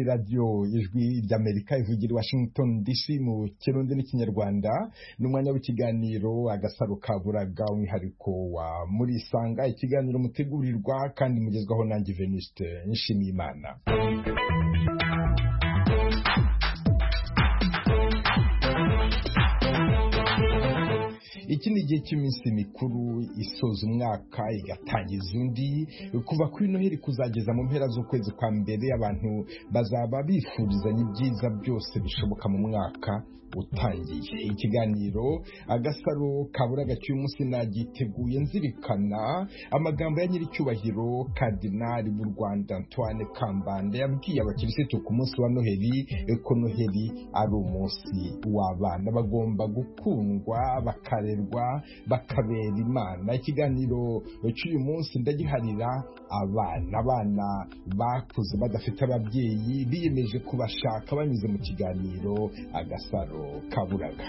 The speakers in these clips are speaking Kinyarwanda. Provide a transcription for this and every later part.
radio ijwi ry'Amerika ivugira Washington DC mu kirundi n'ikinyarwanda n'umwanya w'ikiganiro agasaro kaburaga umwihariko wa muri Sanga, ikiganiro mutegurirwa kandi mugezwaho nanjye Venuste Nshimiyimana. Iki ni igihe cy'iminsi mikuru isoza umwaka igatangiza undi, kuva kuri Noheli kuzageza mu mpera z'ukwezi kwa mbere abantu bazaba bifurizanya ibyiza byose bishoboka mu mwaka utangiye. Ikiganiro agasaro kaburaga cy'umunsi nagiteguye nzirikana amagambo ya nyiricyubahiro Kardinali w'u Rwanda Antoine Kambanda yabwiye abakirisitu ku munsi wa Noheli ko Noheli ari umunsi w'abana, bagomba gukundwa bakarerwa bakabera Imana. Ikiganiro cy'uyu munsi ndagiharira abana bakuze badafite ababyeyi biyemeje kubashaka banyuze mu kiganiro agasaro kaburaga.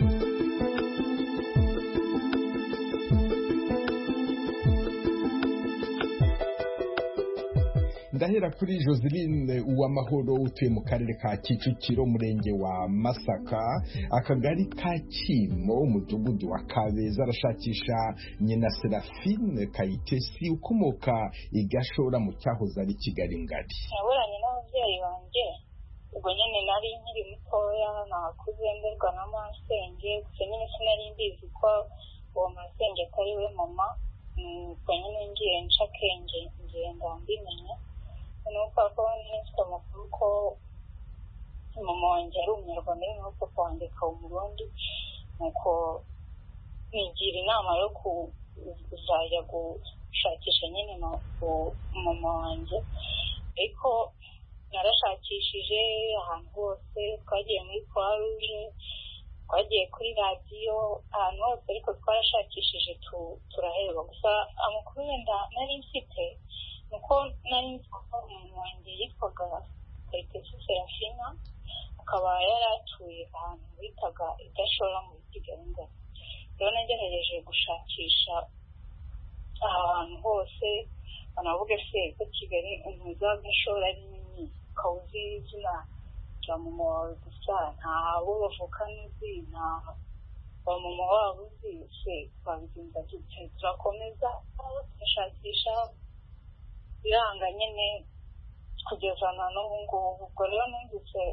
Ndahera kuri Joseline Uwamahoro utuye mu karere ka Kicukiro, umurenge wa Masaka, akagari ka Kimo, umudugudu wa Kabeza, arashakisha nyina Serafine Kayitesi ukomoka i Gashora mu cyahoze ari Kigali ngari. Naburanye n'ababyeyi banjye ubwo nyine nari nkiri mutoya, nakuze mberwa na masenge, gusa nyine sinari mbizi ko uwo masenge atari we mama. Ubwo nyine ngiye nca akenge ngenda mbimenya, nuko ko nitwa amakuru ko mama wanjye ari umunyarwanda n'uko papa wanjye akaba umurundi, nuko nigira inama yo kuzajya gushakisha nyine mama wanjye. Ariko narashakishije ahantu hose, twagiye muri Croix Rouge, twagiye kuri radiyo, ahantu hose, ariko twarashakishije turaheba. Gusa amakuru wenda nari mfite nuko nari nzi ko umuntu wanjye yitwaga Kayitesi Serafina, akaba yari atuye ahantu bitaga i Gashora muri Kigali ngari. Rero nagerageje gushakisha ahantu hose, banavuga se ko Kigali umuzi wa Gashora ari nini, ukawuzi izina rya mama wawe gusa, nta abo bavukana uzi, nta ba mama wabo uzi, se twabigenza dute? Turakomeza turashakisha biranga nyine kugeza na n'ubu ngubu. Ubwo rero numvise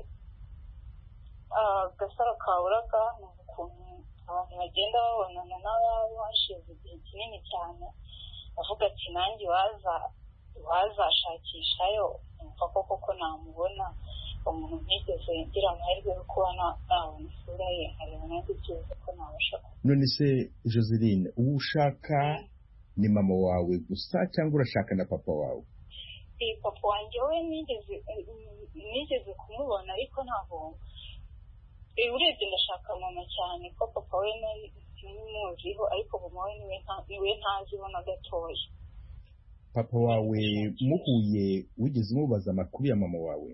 agasaro kaburaga, ni ukuntu abantu bagenda babonana n'ababo hashize igihe kinini cyane, avuga ati nanjye wazashakishayo, numva koko namubona umuntu ntigeze ngira amahirwe yo kuba nabona isura ye, nkareba nanjye byiza ko nabasha. None se Joseline, uwo ushaka ni mama wawe gusa cyangwa urashaka na papa wawe? Papa wanjye we nigeze kumubona, ariko ntabwo urebye ndashaka mama cyane, ko papa we ntimuziho, ariko mama we niwe ntaziho na gatoya. Papa wawe muhuye wigeze umubaza amakuru ya mama wawe?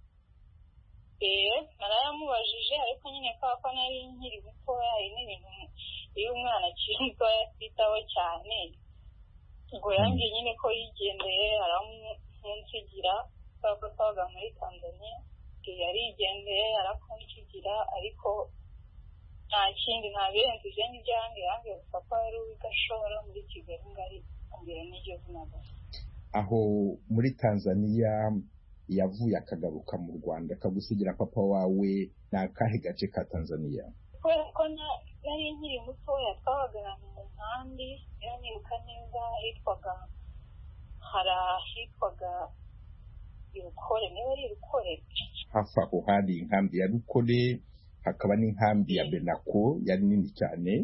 Narayamubajije, ariko nyine ko nari nkiri mutoya, hari n'ibintu iyo umwana akiri mutoya atitaho cyane. Ubwo yangiye nyine ko yigendeye, aramunsigira, kubera ko twabaga muri Tanzania, yarigendeye arakunsigira, ariko nta kindi, nta birenze ibyo ngibyo yangiye gusa ko ari uw'i Gashora muri Kigali ngari, ambwira n'iryo zina gusa. Aho muri Tanzania yavuye akagaruka mu Rwanda akagusigira papa wawe, ni akahe gace ka Tanzania? Kubera ko nari nkiri mutoya, twabaga mu nkambi, rero nibuka neza hitwaga Rukore, niba ari Rukore. Hafi aho hari inkambi ya Rukore, hakaba n'inkambi ya Benako yari nini cyane.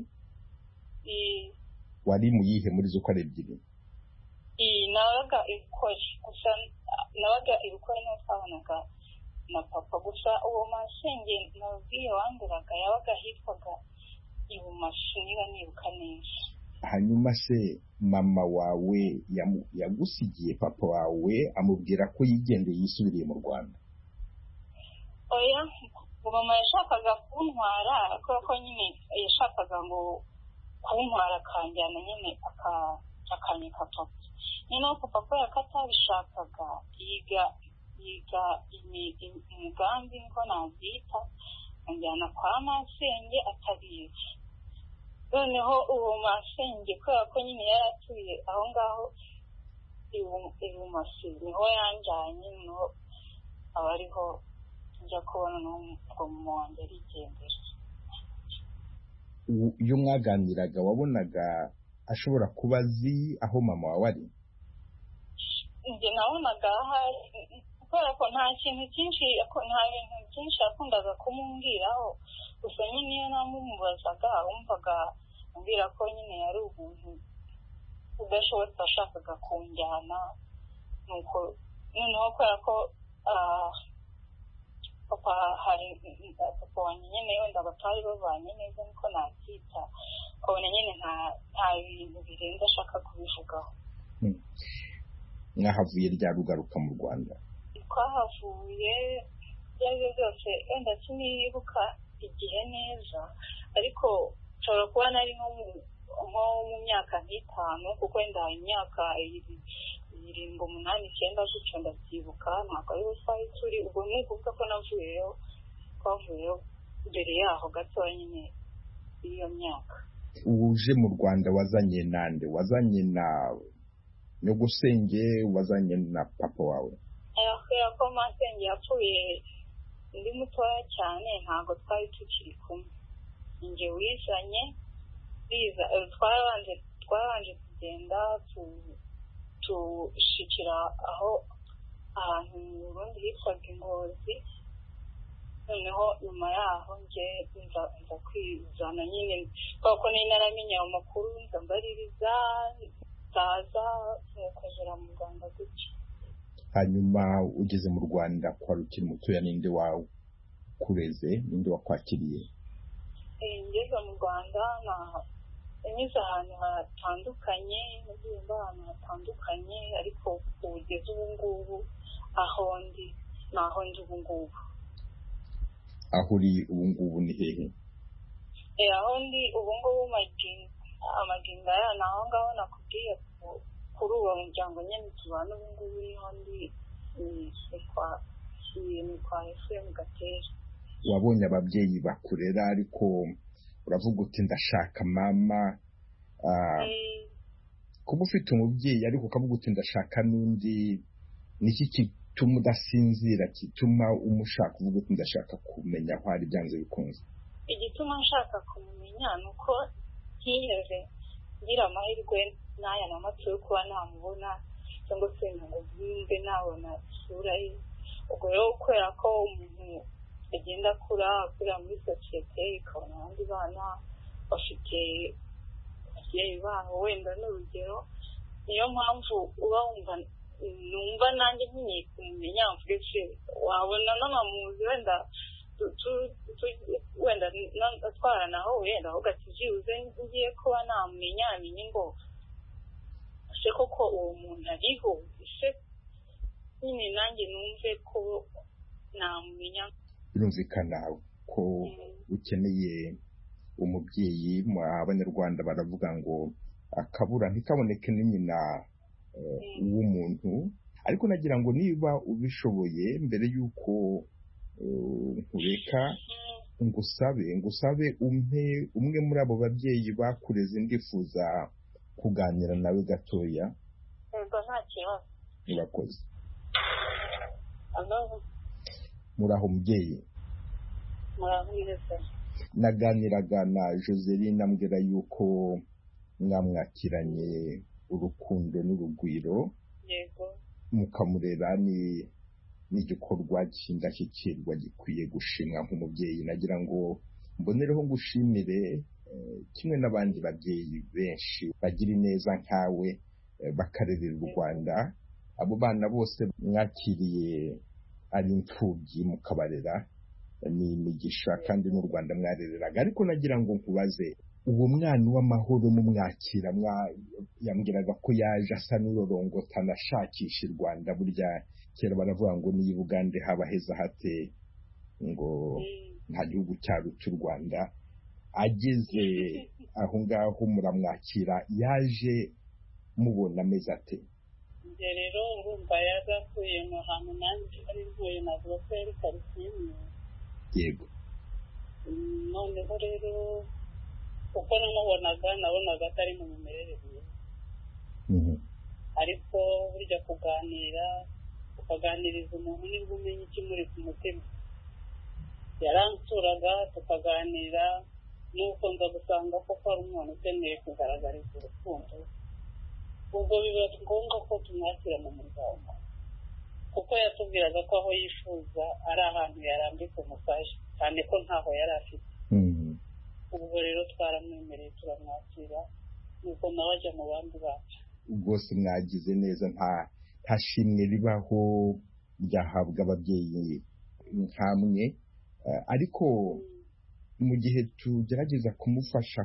Wari mu yihe muri zo ko ari ebyiri? Nabaga Rukore, gusa nabaga Rukore niho twabonaga na papa. Gusa uwo masenge nabwiye wanduraga yabaga hitwaga Ibumaso, niba nibuka neza. Hanyuma se mama wawe yagusigiye papa wawe amubwira ko yigendeye yisubiriye mu Rwanda? Oya, mama yashakaga kuntwara, kuko nyine yashakaga ngo kuntwara akanjyana nyine akanyika papa. Nyine papa ko yakatabishakaga, yiga yiga imigambi niko nabyita, anjyana kwa masenge atabizi. Noneho uwo masenge kubera ko nyine yari atuye aho ngaho ibumoso niho yanjyanye, niho aba ariho njya kubona n'ubwo mama wanjye arigendera. Iyo mwaganiraga wabonaga ashobora kuba azi aho mama wawe ari? Njye nabonaga ahari kubera ko nta bintu byinshi yakundaga kumumbwiraho, gusa nyine iyo namumubazaga wumvaga ambwira ko nyine yari umuntu udashobotse washakaga kunjyana. Nuko noneho kubera ko papa wanjye nyine wenda batari babanye neza niko nabyita, ukabona nyine nta bintu birenze ashaka kubivugaho. Mwahavuye ryari ugaruka mu Rwanda? Twahavuye ibyo ari byo byose wenda sinibuka igihe neza, ariko nshobora kuba nari nko mu myaka nk'itanu, kuko wenda imyaka 7, 8, 9 gutyo ndabyibuka. Ntabwo ariho twari turi, ubwo ni ukuvuga ko twavuyeyo mbere yaho gatoya nyine iyo myaka. Uje mu Rwanda wazanye nande? Wazanye na nyogosenge? Wazanye na papa wawe? Kubera ko masenge yapfuye ndi mutoya cyane, ntabwo twari tukiri kumwe. Njye wizanye twabanje kugenda tushikira aho ahantu mu Burundi hitwaga Ingozi. Noneho nyuma yaho njye nza kwizana nyine kuko nari naramenye amakuru, nza mbaririza ndaza nkagera mu Rwanda gutya. Hanyuma ugeze mu Rwanda kwa ukiri mutoya, ninde wakureze, ninde wakwakiriye? Ngeze mu Rwanda nanyuze ahantu hatandukanye, n'ibindi ahantu hatandukanye, ariko ugeze ubu ngubu aho ndi ubu ngubu. Aho uri ubu ngubu ni hehe? Aho ndi ubu ngubu amagingo aya ni aho ngaho nakubwiye kuri uwo muryango nyine tubana ubu ngubu, niho ndi ni kwa Efuremu Gatera. Wabonye ababyeyi bakurera, ariko uravuga uti ndashaka mama. Kuba ufite umubyeyi ariko ukavuga uti ndashaka n'undi, niki gituma udasinzira, gituma umushaka uvuga uti ndashaka kumenya aho ari byanze bikunze? Igituma nshaka kumumenya ni uko ntiheze ngira amahirwe n'aya na mato yo kuba namubona, cyangwa se ngo mbe nabona isura ye. Ubwo rero kubera ko umuntu agenda akurira muri sosiyete, ikabona abandi bana bafite ababyeyi babo wenda n'urugero, niyo mpamvu uba numva nanjye nkeneye kumumenya. Mvuge wabona n'amamuzi wenda twaranaho wenda aho gatibyibuze ngiye kuba namumenya, amenye ngo ese koko uwo muntu ariho, ese nyine nanjye numve ko namumenya. Birumvikana ko ukeneye umubyeyi. Abanyarwanda baravuga ngo akabura ntikaboneke ni nyina w'umuntu, ariko nagira ngo niba ubishoboye mbere y'uko nkureka ngusabe umwe muri abo babyeyi bakureze, ndifuza kuganira nawe gatoya. Nta kibazo. Murakoze. Muraho mubyeyi? Muraho neza. Naganiraga na Joseline ambwira yuko mwamwakiranye urukundo n'urugwiro. Yego. Mukamurera n'igikorwa cy'indashyikirwa gikwiye gushimwa nk'umubyeyi. Nagira ngo mbonereho ngushimire kimwe n'abandi babyeyi benshi bagira ineza nkawe bakarerera u Rwanda. Abo bana bose mwakiriye ari imfubyi mukabarera, ni imigisha kandi n'u Rwanda mwarereraga. Ariko nagira ngo nkubaze, uwo mwana w'amahoro mumwakira, yambwiraga ko yaje asa n'urorongota anashakisha i Rwanda. Burya kera baravuga ngo niyo i Bugande haba heza hate, ngo nta gihugu cyaruta u Rwanda. Ageze aho ngaho muramwakira, yaje mubona ameze ate? wanjye rero urumva yagakuye mu hantu nanjye ari ntuye navuga ko yari karitsiye imwe. yego. noneho rero uko nabonaga atari mu mimerere myiza. ariko burya kuganira ukaganiriza umuntu nibwo umenya ikimuri ku mutima. yaransuraga tukaganira nuko nza gusanga ko ari umuntu ukeneye kugaragariza urukundo. ubwo biba ngombwa ko tumwakira mu muryango kuko yatubwiraga ko aho yifuza ari ahantu yarambika umusaje cyane ko ntaho yari afite. ubwo rero twaramwemereye turamwakira nuko nawe ajya mu bandi bacu. rwose mwagize neza, nta shimwe ribaho ryahabwa ababyeyi nkamwe. ariko mu gihe tugerageza kumufasha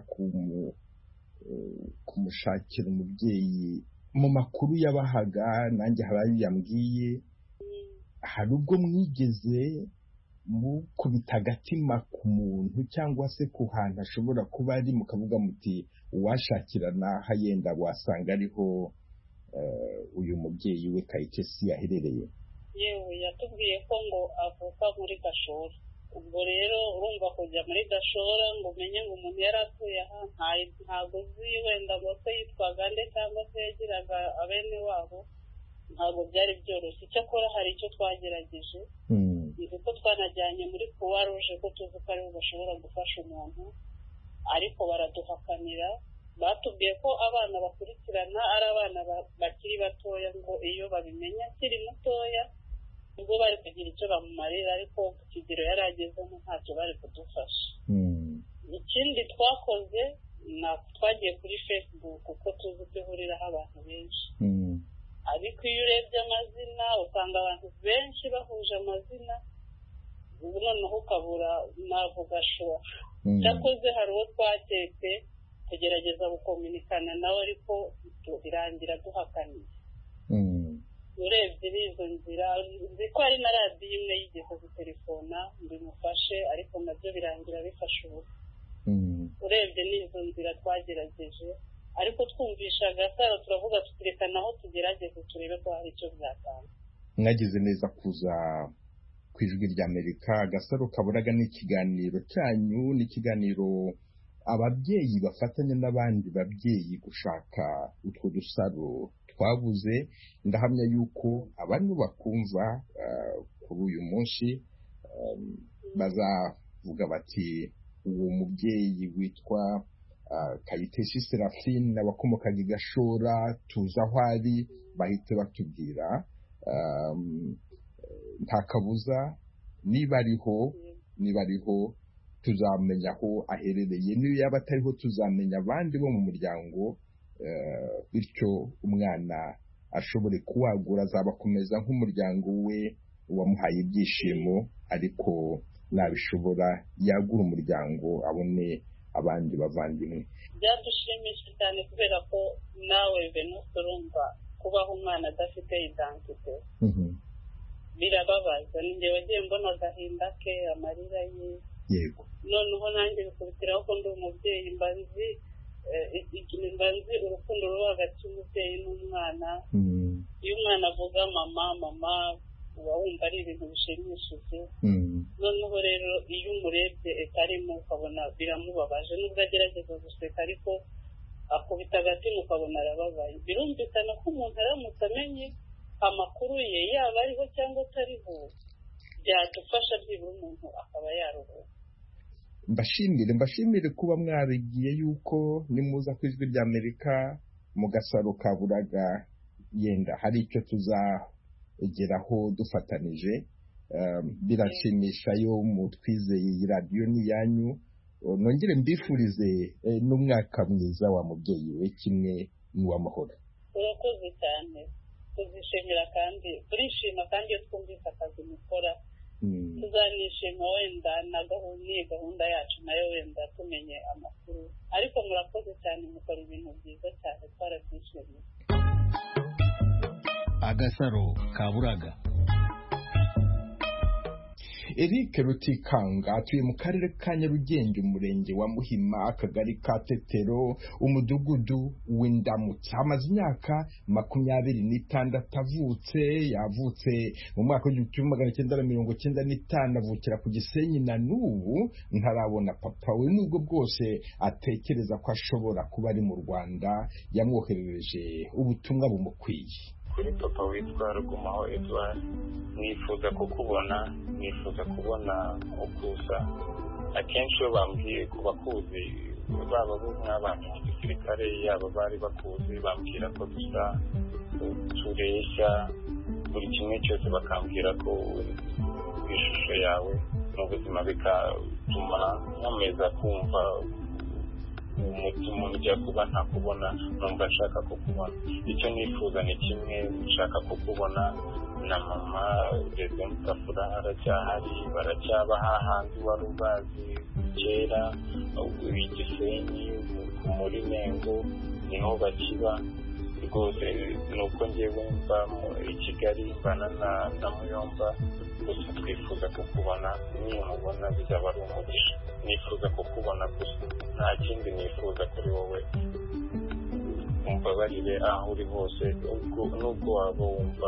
kumushakira umubyeyi, mu makuru yabahaga nanjye hari yambwiye hari ubwo mwigeze mukubita agatima ku muntu cyangwa se ku hantu ashobora kuba ari, mukavuga muti uwashakirana yenda wasanga ariho uyu mubyeyi we Kayitesi yaherereye. yewe yatubwiye ko ngo avuka muri Gashora. ubwo rero urumva kujya muri Gashora ngo umenye ngo umuntu yari atuye aha ntabwo uzi wenda ngo se yitwaga nde cyangwa se yagiraga abene wabo, ntabwo byari byoroshye. icyakora hari icyo twagerageje, nzi ko twanajyanye muri Croix Rouge ko tuzi ko aribo bashobora gufasha umuntu, ariko baraduhakanira. batubwiye ko abana bakurikirana ari abana bakiri batoya, ngo iyo babimenya akiri mutoya ubwo bari kugira icyo bamumarira, ariko ku kigero yari agezemo ntacyo bari kudufasha. ikindi twakoze twagiye kuri Facebook kuko tuzi ko ihuriraho abantu benshi, ariko iyo urebye amazina usanga abantu benshi bahuje amazina, ubu noneho ukabura navuga Shora. cyakoze hari uwo twaketse tugerageza gukominikana nawe, ariko birangira duhakaniye. urebye n'izo nzira, nzi ko hari na radiyo imwe yigeze gutelefona mbimufashe, ariko nabyo birangira bifashe ubusa. urebye n'izo nzira twagerageje, ariko twumvisha Gasaro turavuga tutireka naho tugerageze turebe ko hari icyo byatanga. mwagize neza kuza ku Ijwi ry'Amerika. Gasaro Kaburaga ni ikiganiro cyanyu, ni ikiganiro ababyeyi bafatanya n'abandi babyeyi gushaka utwo dusaro twabuze. ndahamya yuko abantu bakumva kuri uyu munsi bazavuga bati uwo mubyeyi witwa Kayitesi Seraphine abakomokaga i Gashora tuzi aho ari, bahite batubwira. nta kabuza niba ariho tuzamenya aho aherereye, niyo yaba atariho tuzamenya abandi bo mu muryango, bityo umwana ashobore kuwagura, azabakomeza nk'umuryango we wamuhaye ibyishimo, ariko nabishobora yagura umuryango abone abandi bavandimwe. byadushimishije cyane kubera ko nawe Venuste urumva kubaho umwana adafite identite birababaza. ni njye wagiye mbona agahinda ke, amarira ye. yego. noneho nanjye bikubitiraho ko ndi umubyeyi, mba nzi urukundo ruba hagati y'umubyeyi n'umwana. iyo umwana avuga mama uba wumva ari ibintu bishimishije. noneho rero iyo umurebye etarimo ukabona biramubabaje, nubwo agerageza guseka ariko akubita agatima ukabona arababaye. birumvikana ko umuntu aramutse amenye amakuru ye, yaba ariho cyangwa atariho, byadufasha byibura umuntu akaba yaruhuka. mbashimire kuba mwarigiye yuko nimuza ku Ijwi ry'Amerika mu Gasaro Kaburaga, yenda hari icyo tuzageraho dufatanije. birashimisha yo mutwizeye, iyi radiyo ni iyanyu. nongere mbifurize n'umwaka mwiza wa mubyeyi we, kimwe n'uw'amahoro. urakoze cyane, tuzishimira kandi turishima, kandi iyo twumvise akazi mukora tuzanishima. wenda na gahunda yacu nayo wenda tumenye amakuru, ariko murakoze cyane, mukora ibintu byiza cyane, twarabyishimiye. Agasaro Kaburaga. Eric Rutikanga atuye mu karere ka Nyarugenge, umurenge wa Muhima, akagari ka Tetero, umudugudu w'Indamutsa. Amaze imyaka 26 yavutse mu mwaka w'1995 avukira ku Gisenyi, na n'ubu ntarabona papa we, nubwo bwose atekereza ko ashobora kuba ari mu Rwanda. Yamwoherereje ubutumwa bumukwiye. Kuri papa witwa Rugumaho Edouard, nifuza kukubona, nifuza kubona ukuza. Akenshi iyo bambwiye ku bakuzi, baba bo nk'abantu mu gisirikare, yaba bari bakuzi, bambwira ko dusa, tureshya, buri kimwe cyose bakambwira ko ishusho yawe mu buzima bigatuma nkomeza kumva umutima ujya kuba ntakubona, numva nshaka kukubona. Icyo nifuza ni kimwe, nshaka kukubona na mama. Reze Mutafura aracyahari, baracyaba hahandi wari ubazi kera, Igisenyi muri Mengo niho bakiba rwose. Nuko njyewe mba i Kigali mbana na Muyomba, gusa twifuza kukubona. Nimubona bizaba ari umugisha. Nifuza kukubona gusa, nta kindi nifuza kuri wowe. Umbabarire aho uri hose, nubwo waba wumva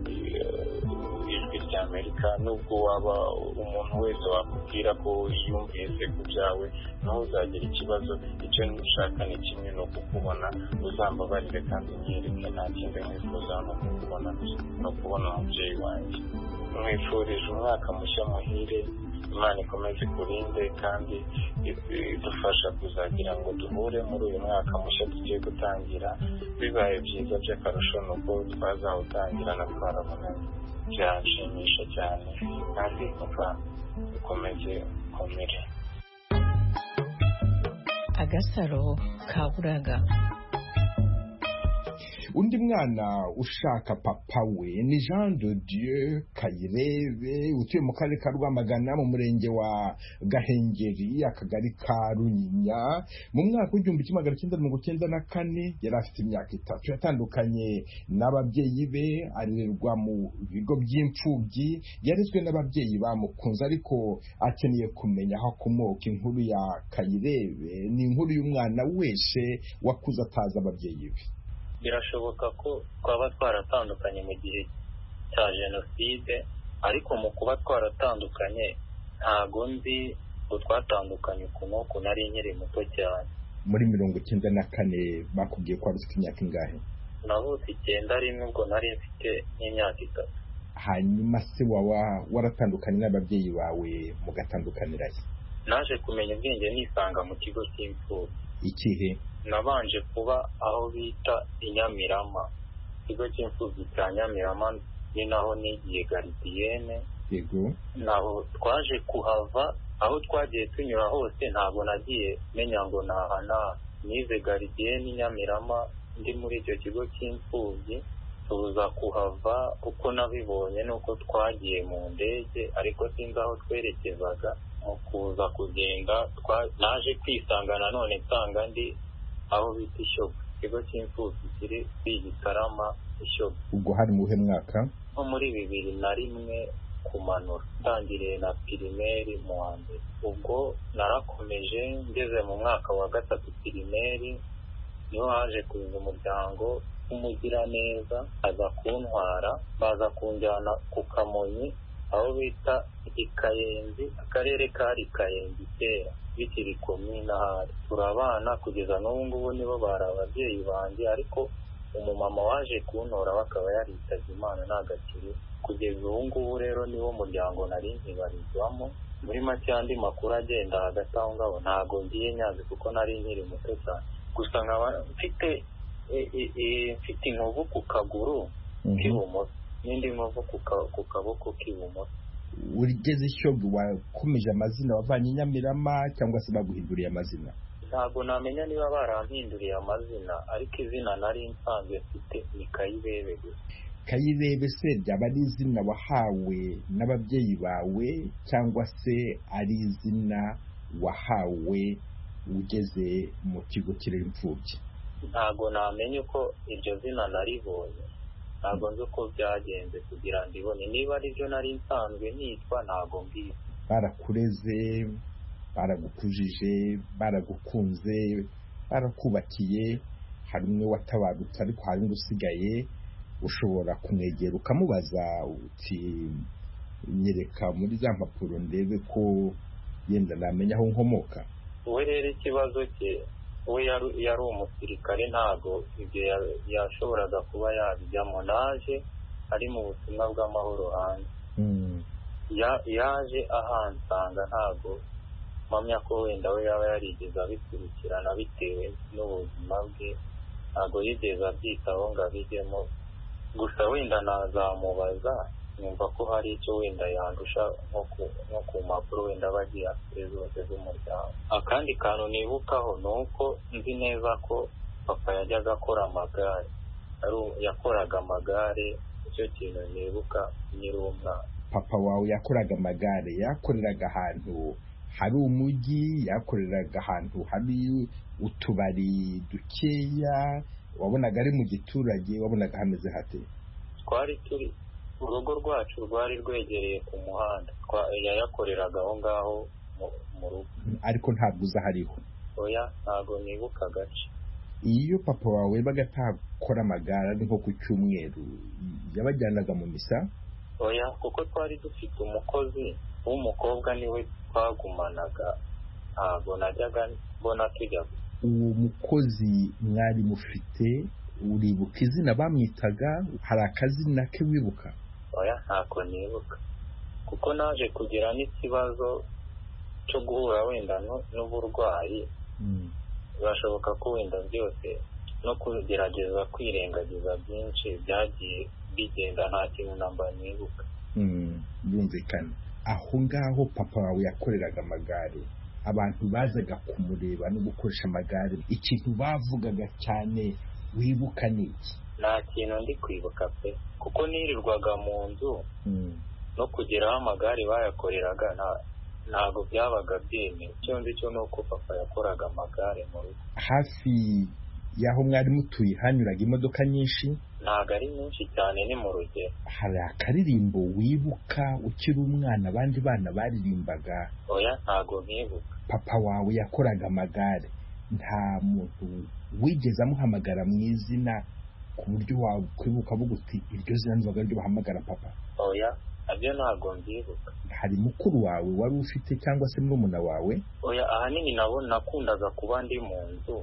ijwi rya Amerika, nubwo waba umuntu wese wakubwira ko yumvise ku byawe, naho uzagira ikibazo. Icyo nshaka ni kimwe, no kukubona. Uzambabarire kandi unyereke, nta kindi nkwifuza no kukubona, no kubona umubyeyi wanjye. Mwifurije umwaka mushya muhire, Imana ikomeze kurinde kandi idufasha kuzagira ngo duhure muri uyu mwaka mushya tugiye gutangira. Bibaye byiza by'akarusho nuko twazawutangira na twarabonanye. Byanshimisha cyane kandi ukomeze ukomere. Agasaro kaburaga. Undi mwana ushaka papa we ni Jean de Dieu Kayirebe, utuye mu karere ka Rwamagana, mu murenge wa Gahengeri, akagari ka Runyinya. Mu mwaka w'1994 yari afite imyaka 3. Yatandukanye n'ababyeyi be, arererwa mu bigo by'imfubyi. Yarezwe n'ababyeyi bamukunze, ariko akeneye kumenya aho akomoka. Inkuru ya Kayirebe ni inkuru y'umwana wese wakuze atazi ababyeyi be. Birashoboka ko twaba twaratandukanye mu gihe cya Jenoside, ariko mu kuba twaratandukanye ntago nzi ko twatandukanye ukuntu nari nkiri muto cyane. Muri 1994 bakubwiye ko ufite imyaka ingahe? Navutse 91, ubwo nari mfite nk'imyaka 3. Hanyuma se waratandukanye n'ababyeyi bawe mugatandukanira he? Naje kumenya ubwenge nisanga mu kigo cy'imfubyi. Ikihe? Nabanje kuba aho bita Inyamirama. Ikigo cy'imfubyi cya Nyamirama ni naho nigiye garidiyene. Yego. Naho twaje kuhava, aho twagiye tunyura hose ntabwo nagiye menya ngo nahana. Nize garidiyene Nyamirama, ndi muri icyo kigo cy'imfubyi. Tuza kuhava uko nabibonye nuko twagiye mu ndege, ariko sinzi aho twerekezaga. Mu kuza kugenda naje kwisanga nanone nsanga ndi aho bita Ishyogwe. Ikigo cy'imfubyi kiri Gitarama, Ishyogwe. Ubwo hari mu mwaka? Nko muri 2001 kumanura, ndangiriye na pirimeri mu wa mbere. Ubwo narakomeje ngeze mu mwaka wa 3 pirimeri, niho haje kuza umuryango w'umugiraneza aza kuntwara, baza kunjyana ku Kamonyi aho bita Ikayenzi, akarere kari Kayenzi kera bikiri komina hari. Turabana kugeza n'ubu ngubu, nibo bari ababyeyi banjye, ariko umumama waje kuntora bakaba yaritavye Imana n'agakiri. Kugeza ubu ngubu rero niwo muryango nari nkibarizwamo. Muri make andi makuru agenda hagati aho ngabo ntago ngiye nyazi kuko nari nkiri muto cyane. Gusa nkaba mfite inkovu ku kaguru k'ibumoso n'indi nkovu ku kaboko k'ibumoso. Urigeze Ishyogwe wakomeje amazina wavanye Nyamirama cyangwa se baguhinduriye amazina? Ntabwo namenya niba barampinduriye amazina, ariko izina nari nsanzwe mfite ni Kayirebe gusa. Kayirebe se ryaba ari izina wahawe n'ababyeyi bawe cyangwa se ari izina wahawe ugeze mu kigo kirera imfubyi? Ntabwo namenye ko iryo zina naribonye, ntabwo nzi uko byagenze kugira ngo ibone niba ari byo nari nsanzwe nitwa ntabwo mbizi. Barakureze, baragukujije, baragukunze, barakubakiye, hari umwe watabarutse ariko hari undi usigaye. Ushobora kumwegera ukamubaza uti nyereka muri za mpapuro ndebe ko yenda namenya aho nkomoka. We rero ikibazo cye, we yari umusirikare, ntabwo ibyo yashoboraga kuba yabijyamo. Naje ari mu butumwa bw'amahoro hanze, yaje ahansanga, ntabwo mpamya ko wenda we yaba yarigeze abikurikirana bitewe n'ubuzima bwe, ntabwo yigeze abyitaho ngo abijyemo. Gusa wenda nazamubaza numva ko hari icyo wenda yandusha nko ku mpapuro wenda bagiye afite zose z'umuryango. Akandi kantu nibukaho ni uko nzi neza ko papa yajyaga akora amagare, yakoraga amagare, icyo kintu nibuka nyiri umwana. Papa wawe yakoraga amagare, yakoreraga ahantu hari umujyi, yakoreraga ahantu hari utubari dukeya, wabonaga ari mu giturage, wabonaga hameze hate? Twari turi urugo rwacu rwari rwegereye ku muhanda, yayakoreraga aho ngaho mu rugo. Ariko ntabwo uza hariho? Oya, ntabwo nibuka agace. Iyo papa wawe bagatakora amagare ari nko ku cyumweru, yabajyanaga mu misa? Oya, kuko twari dufite umukozi w'umukobwa niwe twagumanaga, ntabwo najyaga mbona tujya. Uwo mukozi mwari mufite, uribuka izina bamwitaga? Hari akazina ke wibuka? Oya, ntako nibuka, kuko naje kugira n'ikibazo cyo guhura wenda n'uburwayi. Birashoboka ko wenda byose no kugerageza kwirengagiza byinshi byagiye bigenda, nta kintu namba nibuka. Byumvikana. Aho ngaho papa wawe yakoreraga amagare, abantu bazaga kumureba no gukoresha amagare, ikintu bavugaga cyane wibuka ni iki? Nta kintu ndi kwibuka pe, kuko nirirwaga mu nzu, no kugeraho amagare bayakoreraga ntabwo byabaga byemewe. Icyo nzi cyo ni uko papa yakoraga amagare mu rugo. Hafi y'aho mwari mutuye hanyuraga imodoka nyinshi? Ntabwo ari nyinshi cyane, ni mu rugero. Hari akaririmbo wibuka ukiri umwana abandi bana baririmbaga? Oya, ntabwo nkibuka. Papa wawe yakoraga amagare, nta muntu wigeze amuhamagara mu izina ku buryo wakwibuka avuga uti iryo zina nzaga ryo bahamagara papa? Oya, abyo ntabwo mbyibuka. Hari mukuru wawe wari ufite cyangwa se murumuna wawe? Oya, ahanini nakundaga kuba ndi mu nzu,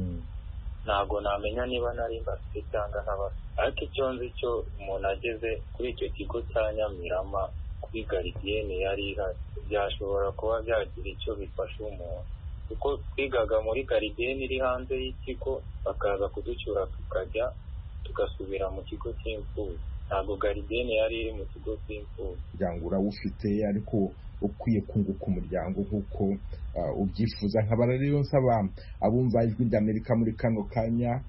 ntabwo namenya niba nari mbafite cyangwa ntabafite. Ariko icyo nzi cyo umuntu ageze kuri icyo kigo cya Nyamirama kuri garidiyene yari ihari, byashobora kuba byagira icyo bifasha umuntu, kuko twigaga muri garidiyene iri hanze y'ikigo, bakaza kuducyura tukajya tugasubira mu kigo cy'imfubyi. Ntabwo garidiyene yari iri mu kigo cy'imfubyi. Umuryango urawufite ariko ukwiye kunguka umuryango nk'uko ubyifuza. Nkabara rero nsaba abumva ijwi ry'Amerika muri kano kanya,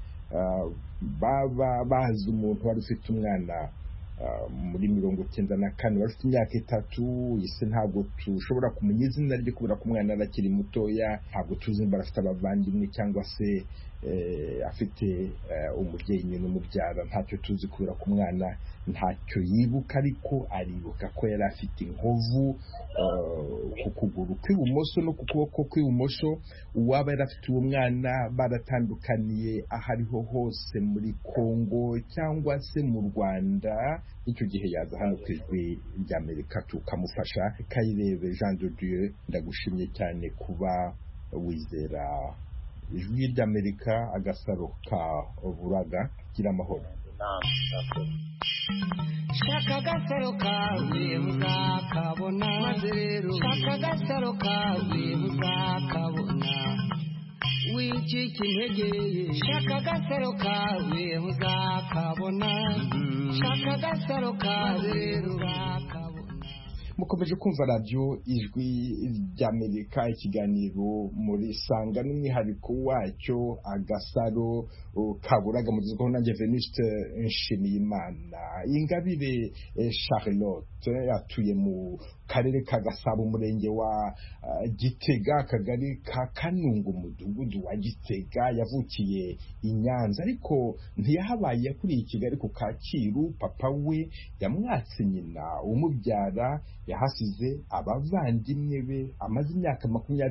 baba bazi umuntu wari ufite umwana muri 94, bafite imyaka 3, ise ntabwo tushobora kumenya izina rye kubera ko umwana arakiri mutoya, ntabwo tuzi niba afite abavandimwe cyangwa se afite umubyeyi nyine umubyara, ntacyo tuzi kubera ko umwana ntacyo yibuka, ariko aribuka ko yari afite inkovu ku kuguru kw'ibumoso no ku kuboko kw'ibumoso. Uwaba yari afite uwo mwana baratandukaniye aho ariho hose muri Kongo cyangwa se mu Rwanda, icyo gihe yaza hano ku ijwi ry'Amerika tukamufasha. Kayirebe Jean de Dieu, ndagushimye cyane kuba wizera ijwi ry'Amerika. Agasaro ka Buraga, gira amahoro. Shaka agasaro kawe uzakabona, maze rero shaka agasaro kawe uzakabona, wicika intege. Shaka agasaro kawe uzakabona, shaka agasaro kawe uzakabona. Mukomeje kumva radio ijwi ry'Amerika, ikiganiro muri sanga n'umwihariko wacyo Agasaro Kaburaga, mugezweho nanjye Venuste Nshimiyimana. Ingabire Charlotte atuye mu karere ka Gasabo, umurenge wa Gitega, akagari ka Kanungu, umudugudu wa Gitega. Yavukiye i Nyanza ariko ntiyahabaye, yakuriye i Kigali ku Kacyiru. Papa we yamwatse nyina umubyara, yahasize abavandimwe be, amaze imyaka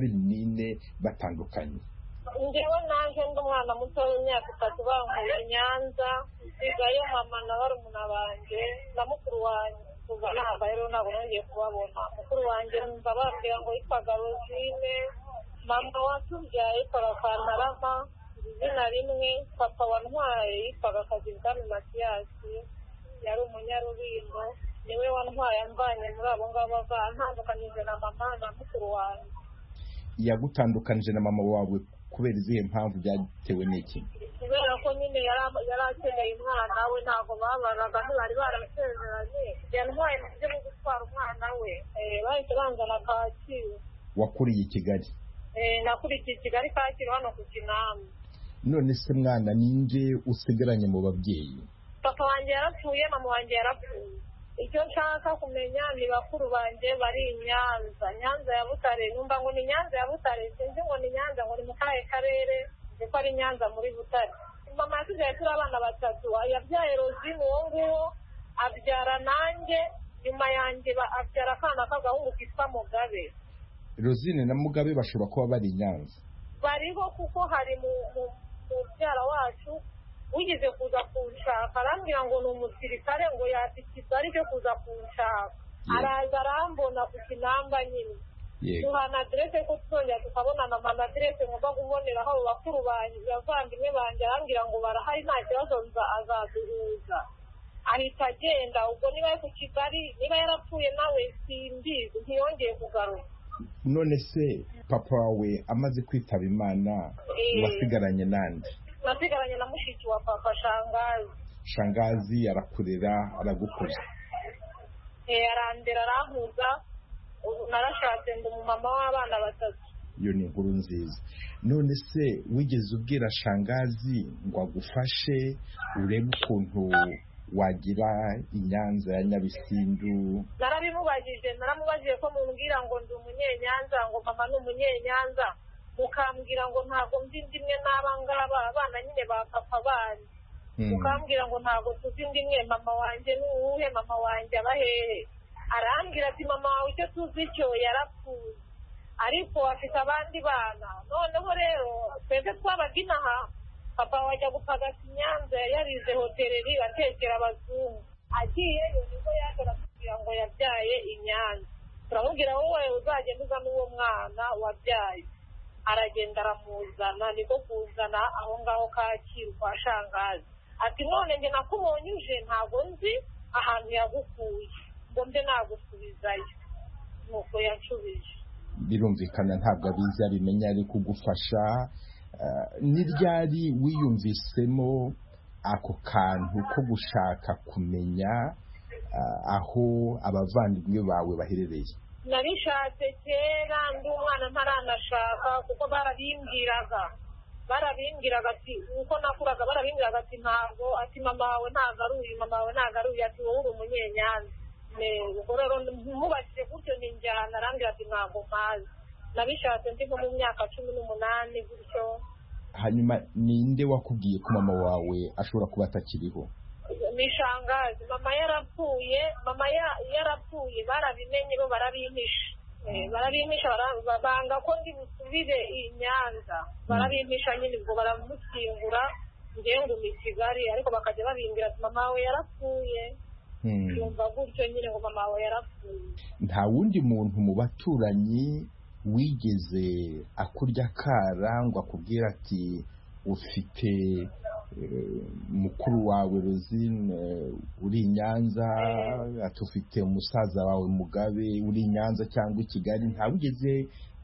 24 batandukanye. Njyewe naje ndi umwana muto w'imyaka 3 bankuye i Nyanza, nsigayo mama na barumuna banjye na mukuru wanjye. Kuva ntabwo rero ntabwo nongeye kubabona. Mukuru wanjye numva bambwira ngo yitwaga Rosine, mama watubyaye yitwaga Kantarama izina rimwe, papa wantwaye yitwaga Kazibwami Matiyasi, yari umunyarubindo, niwe wantwaye amvanye muri abo ngabo ntandukanyije na mama na mukuru wanjye. Yagutandukanije na mama wawe kubera izihe mpamvu, byatewe n'iki? Kubera ko nyine yari akeneye umwana we, ntabwo babanaga, ntibari barasezeranye. Yantwaye mu buryo bwo gutwara umwana we, bahise banzana Kacyiru. Wakuriye i Kigali? Nakurikiye i Kigali, Kacyiru, hano ku Kinamba. None se mwana, ninde usigaranye mu babyeyi? Papa wanjye yarapfuye, mama wanjye yarapfuye. Icyo nshaka kumenya ni bakuru banjye bari i Nyanza ya Butare. Numva ngo ni Nyanza ya Butare, sinzi ngo ni Nyanza, ngo ni mu kahe karere, kuko ari Nyanza muri Butare. Mama yasigaye turi abana 3, yabyaye Rosine uwo nguwo, abyara nanjye, nyuma yanjye abyara akana k'agahungu kitwa Mugabe. Rosine na Mugabe bashobora kuba bari i Nyanza? Bariho, kuko hari mu mubyara wacu wigeze kuza kunshaka, arambwira ngo ni umusirikare, ngo yati Kigali cyo kuza kunshaka. Araza arambona ku Kinamba nyine, duhana aderese ko tuzongera tukabonana, mama aderese ngomba kuboneraho abo bakuru banjye, bavandimwe banjye. Arambwira ngo barahari, nta kibazo, azaduhuza. Ahita agenda. Ubwo niba ari ku Kigali, niba yarapfuye nawe simbizi, ntiyongeye kugaruka. None se papa wawe amaze kwitaba Imana, wasigaranye nande? Nasigaranye na mushiki wa papa, Shangazi. Shangazi arakurera, aragukuza? Arandera, arankuza. Narashatse ndi umumama w'abana 3. Iyo ni inkuru nziza. None se wigeze ubwira Shangazi ngo agufashe urebe ukuntu wagira i Nyanza ya Nyabisindu? Naramubajije ko mumbwira ngo ndi umunyenyanza, ngo mama ni umunyenyanza, mukambwira ngo ntabwo mbi ndimwe n'abangaba abana nyine ba papa bandi. Mukambwira ngo ntabwo tuzi ndimwe, mama wanjye ni uwuhe, mama wanjye abahehe? Arambwira ati mama wawe icyo tuzi cyo yarapfuye, ariko afite abandi bana. Noneho rero twebwe twabaga inaha, papa wajya gupagasa i Nyanza, yarize hoteleri atekera abazungu. Agiyeyo nibwo yaje aratubwira ngo yabyaye i Nyanza. Turamubwira wowe uzagenda uzana uwo mwana wabyaye. Aragenda aramuzana, niko kuzana aho ngaho Kacyiru kwa Shangazi. Ati none njye nakubonye uje, ntabwo nzi ahantu yagukuye, ngo mbe nagusubizayo. Nuko yanshubije. Birumvikana ntabwo abizi, abimenya ari kugufasha. Ni ryari wiyumvisemo ako kantu ko gushaka kumenya aho abavandimwe bawe baherereye? Nabishatse kera ndi umwana ntaranashaka, kuko barabimbwiraga ati uko nakuraga, barabimbwiraga ati ntabwo, ati mama wawe ntagaruye, ati wowe uri umunyenyanza. Ubwo rero mubashije gutyo ninjyana, arambwira ati ntabwo mpazi. Nabishatse ndi nko mu myaka 18 gutyo. Hanyuma ninde wakubwiye ko mama wawe ashobora kuba atakiriho? Ni Shangazi. Mama yarapfuye, barabimenye bo barabimpisha. Banga ko ndi busubire i Nyanza, barabimpisha nyine. Ubwo baramushyingura, ngewe ngo ni Kigali, ariko bakajya babimbwira ati mama wawe yarapfuye. Yumva gutyo nyine ngo mama wawe yarapfuye. Nta wundi muntu mu baturanyi wigeze akurya akara ngo akubwira ati ufite mukuru wawe Rosine uri i Nyanza, ati ufite umusaza wawe Mugabe uri i Nyanza cyangwa i Kigali? Nta wigeze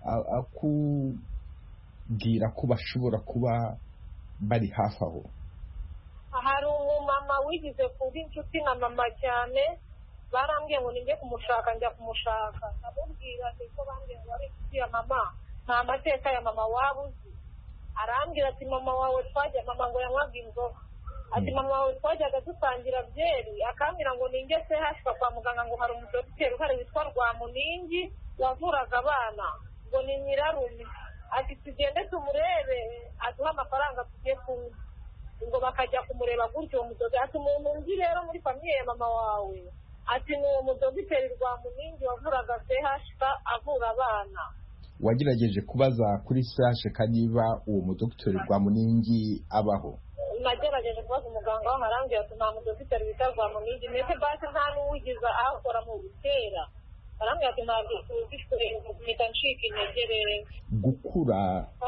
akubwira ko bashobora kuba bari hafi aho? Hari umumama wigize kuba inshuti na mama cyane, barambwiye ngo ninjye kumushaka, njya kumushaka. Ndamubwira ati ko bambwiye ngo ari inshuti ya mama, nta mateka ya mama waba uzi. Arambwira ati mama wawe twajya, mama ngo yanywaga inzoga, ati mama wawe twajyaga dusangira byeri akambwira ngo ninjye se hashika kwa muganga ngo hari umudogiteri uhari witwa Rwamuningi wavuraga abana ngo ni nyirarume ati tugende tumurebe aduha amafaranga tugiye kunywa ngo bakajya kumureba gutyo uwo mudogiteri ati umuntu nzi rero muri famiye ya mama wawe ati ni uwo mudogiteri Rwamuningi wavuraga CHK avura abana. Wagerageje kubaza kuri CHK niba uwo mudogiteri Rwamuningi abaho? Nagerageje kubaza umuganga waho arambwira ati nta mudogiteri wita Rwamuningi ndetse basi nta n'uwigiza ahakora mu bitera arambwira ati ntabwo tuzifite mpita ncika intege rero. Gukura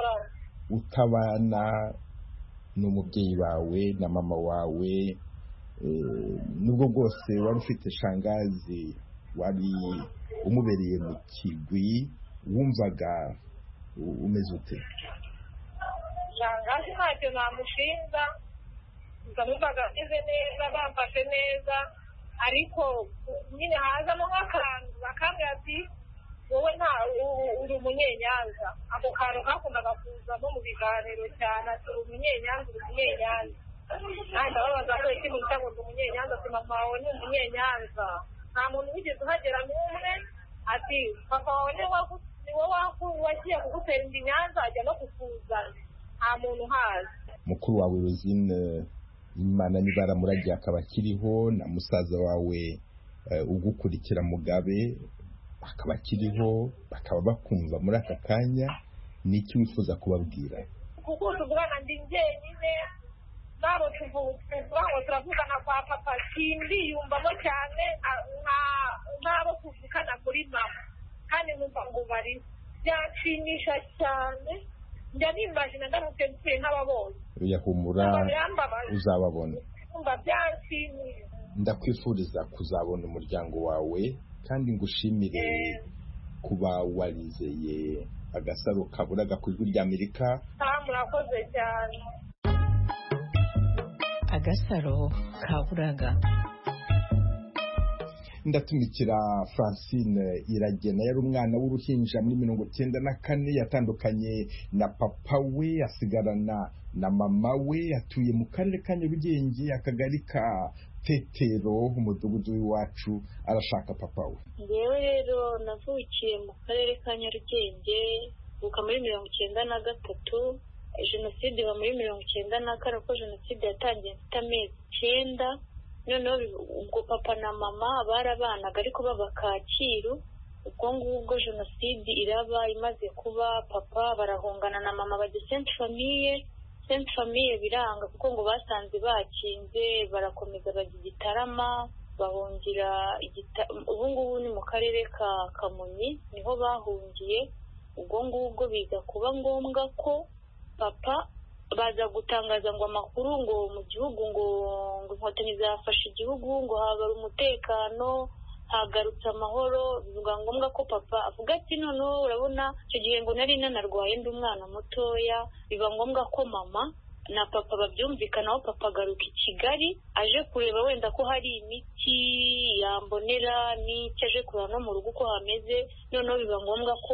utabana n'umubyeyi wawe na mama wawe nubwo bwose wari ufite shangazi wari umubereye mu kigwi wumvaga umeze ute? Shangazi ntacyo namushinga numvaga meze neza bamfashe neza ariko nyine hazamo nk'akantu bakambwira ati wowe nta uri umunyenyanza ako kantu kakundaga kuzamo mu biganiro cyane ati uri umunyenyanza kandi ababaza ko ikintu cyangwa ngo umunyenyanza ati mama wawe ni umunyenyanza nta muntu wigeze uhagera n'umwe ati papa wawe ni wowe wagiye kugutera indi nyanza ajya no kukuzana nta muntu uhazi. Mukuru wawe Rosine Imana nibara muragiye akaba akiriho na musaza wawe ugukurikira Mugabe akaba akiriho bakaba bakumva muri aka kanya n'iki wifuza kubabwira? Kuko tuvugana ndi njyenyine nabo turavugana kwa papa sindiyumvamo cyane nabo tuvugana kuri mama kandi numva ngo bari byanshimisha cyane njya nimbajina ndamutse mpfuye nk'ababonye yahumura uzababona numva byanshimisha. Ndakwifuriza kuzabona umuryango wawe kandi ngushimire kuba warizeye Agasaro Kaburaga ku Ijwi ry'Amerika. Murakoze cyane. Agasaro Kaburaga. Ndatumikira Francine Iragena yari umwana w'uruhinja muri 1994 yatandukanye na papa we asigarana na mama we atuye mu karere ka Nyarugenge akagari ka Tetero umudugudu w'iwacu arashaka papa we. Yewe rero navukiye mu karere ka Nyarugenge buka muri 1993 jenoside iba muri 1994 ko jenoside yatangiye mfite amezi 9 noneho ubwo papa na mama barabanaga ariko baba Kacyiru ubwo ngubwo jenoside iraba imaze kuba papa barahungana na mama bajya Sainte Famille biranga kuko ngo basanze bakinze barakomeza bajya Gitarama bahungira ubu ngubu ni mu karere ka Kamonyi niho bahungiye ubwo ngubwo biza kuba ngombwa ko papa baza gutangaza ngo amakuru ngo mu gihugu ngo inkotanyi zafashe igihugu ngo hagara umutekano hagarutse amahoro bivuga ngombwa ko papa avuga ati none urabona icyo gihe ngo nari nanarwaye ndi umwana mutoya biba ngombwa ko mama na papa babyumvikanaho papa agaruka i Kigali aje kureba wenda ko hari imiti yambonera n'icyo aje kureba no mu rugo uko hameze noneho biba ngombwa ko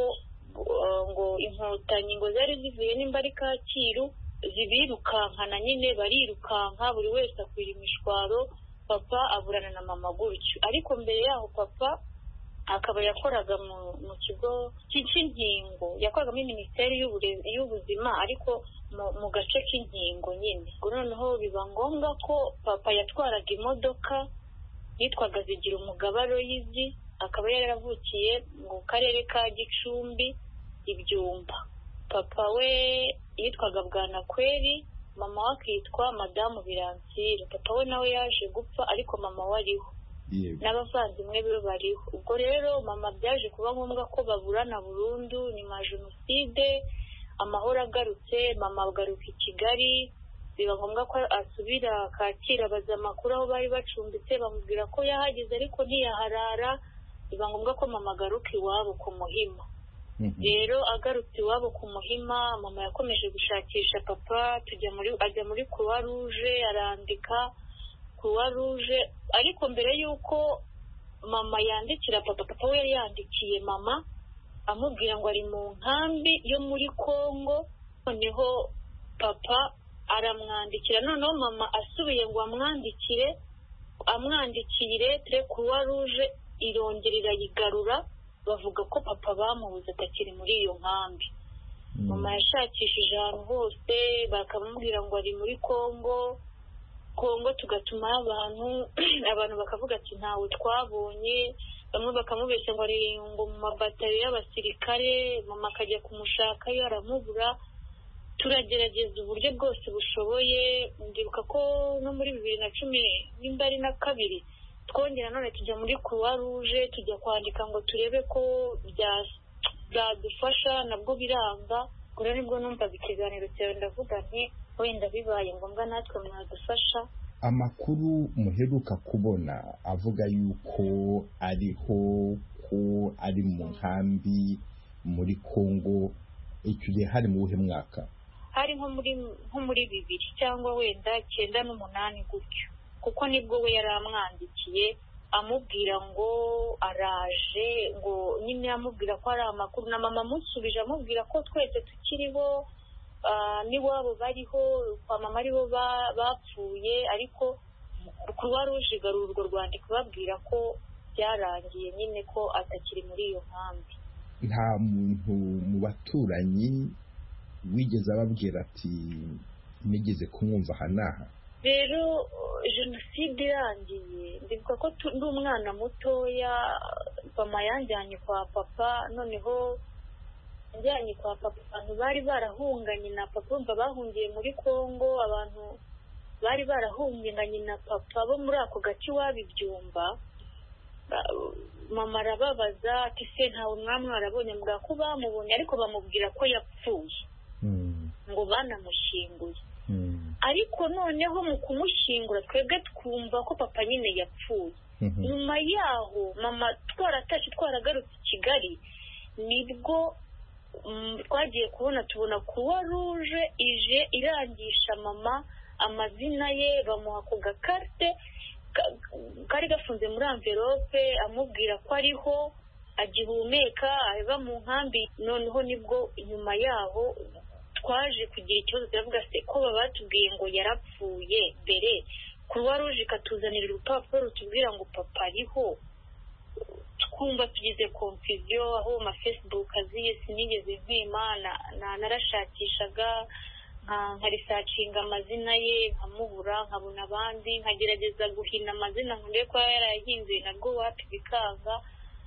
ngo inkotanyi ngo zari zivuye nimba ari Kacyiru zibirukankana nyine barirukanka buri wese akwira imishwaro papa aburana na mama gutyo ariko mbere yaho papa akaba yakoraga mu kigo cy'inkingo yakoraga muri Minisiteri y'Ubuzima ariko mu gace k'inkingo nyine noneho biba ngombwa ko papa yatwaraga imodoka yitwaga Zigira Umugaba Aloyizi akaba yaravukiye mu karere ka Gicumbi Ibyumba papa we yitwaga Bwanakweli mama we akitwa Madamu Biransire papa we nawe yaje gupfa ariko mama we ariho n'abavandimwe be bariho ubwo rero mama byaje kuba ngombwa ko baburana burundu nyuma ya jenoside amahoro agarutse mama agaruka i Kigali biba ngombwa ko asubira Kacyiru abaza amakuru aho bari bacumbitse bamubwira ko yahageze ariko ntiyaharara biba ngombwa ko mama agaruka iwabo ku Muhima rero agarutse iwabo ku Muhima mama yakomeje gushakisha papa ajya muri Croix Rouge arandika Croix Rouge ariko mbere y'uko mama yandikira papa we yari yandikiye mama amubwira ngo ari mu nkambi yo muri Kongo noneho papa aramwandikira, noneho mama asubiye ngo amwandikire Croix Rouge irongera irayigarura, bavuga ko papa bamubuze atakiri muri iyo nkambi. Mama yashakishije ahantu hose, bakamubwira ngo ari muri Kongo, tugatumayo abantu bakavuga ati ntawe twabonye, bamwe bakamubeshya ngo ari ngo mu mabatari y'abasirikare, mama akajya kumushakayo aramubura. Turagerageza uburyo bwose bushoboye. Ndibuka ko no muri 2012 twongera none tujya muri Croix Rouge tujya kwandika ngo turebe ko byadufasha, nabwo biranga. Kuri nibwo numvaga ikiganiro cyawe ndavuga nti wenda bibaye ngombwa natwe mwadufasha. Amakuru muheruka kubona avuga yuko ariho ko ari mu nkambi muri Kongo, icyo gihe hari mu buhe mwaka? Hari nko muri 2000 cyangwa wenda 98 gutyo, kuko nibwo we yaramwandikiye amubwira ngo araje, ngo nyine amubwira ko ari amakuru, na mama amusubije amubwira ko twese tukiriho, n'iwabo bariho, kwa mama aribo bapfuye, ariko Croix Rouge igarura urwo rwandiko babwira ko byarangiye nyine ko atakiri muri iyo nkambi. Nta muntu mu baturanyi wigeze ababwira ati nigeze kumwumva aha n'aha? Rero jenoside irangiye ndibuka ko ndi umwana mutoya, mama yanjyanye kwa papa, noneho njyanye kwa papa abantu bari barahunganye na papa, bumva bahungiye muri Kongo, abantu bari barahunganye na papa bo muri ako gace wabibyumva. Mama arababaza ati se ntawe mwamwarabonye, mbwa ko bamubonye ariko bamubwira ko yapfuye, ngo banamushyinguye. Ariko noneho mu kumushyingura twebwe twumva ko papa nyine yapfuye. Nyuma yaho mama twaratashe twaragarutse i Kigali, nibwo twagiye tubona Croix Rouge ije irangisha mama amazina ye, bamuha ku gakarte kari gafunze muri envelope, amubwira ko ariho agihumeka, aba mu nkambi. Noneho nibwo nyuma yaho twaje kugira ikibazo, turavuga se ko batubwiye ngo yarapfuye mbere, Croix Rouge ikatuzanira urupapuro rutubwira ngo papa ariho. Twumva tugize confusion, aho ma Facebook aziye sinigeze nkwimana, narashakishaga nkarisacinga amazina ye nkamubura, nkabona abandi, nkagerageza guhina amazina nkundeye ko yarahinduye, nabwo wapi bikanga.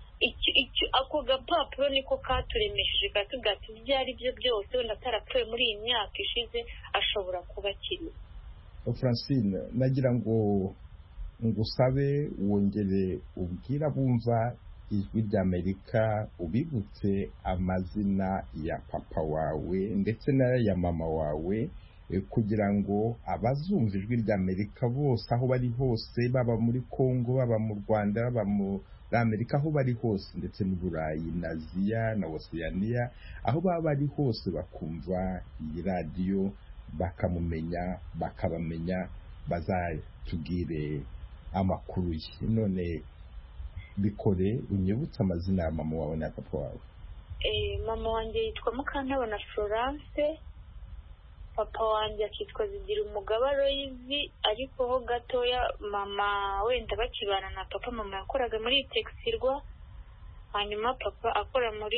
Ako gapapuro niko katuremesheje, katubwira ati ibyo ari byo byose wenda atarapfuye muri iyi myaka ishize ashobora kuba akiri. Francine, nagira ngo ngusabe wongere ubwira bumva ijwi ry'Amerika, ubibutse amazina ya papa wawe ndetse n'aya mama wawe, kugira ngo abazumva ijwi ry'Amerika bose aho bari hose, baba muri Kongo, baba mu Rwanda, baba muri Amerika, aho bari hose, ndetse n'u Burayi na Aziya na Oceania, aho baba bari hose bakumva iyi radiyo, bakamumenya, bakabamenya, bazatubwire amakuru ye. None bikore unyibutse amazina ya mama wawe na papa wawe. Mama wanjye yitwa Mukantabana Florence, papa wanjye akitwa Zigirumugaba Loyizi, ariko ho gatoya mama wenda bakibana na papa, mama yakoraga muri Texirwa, hanyuma papa akora mu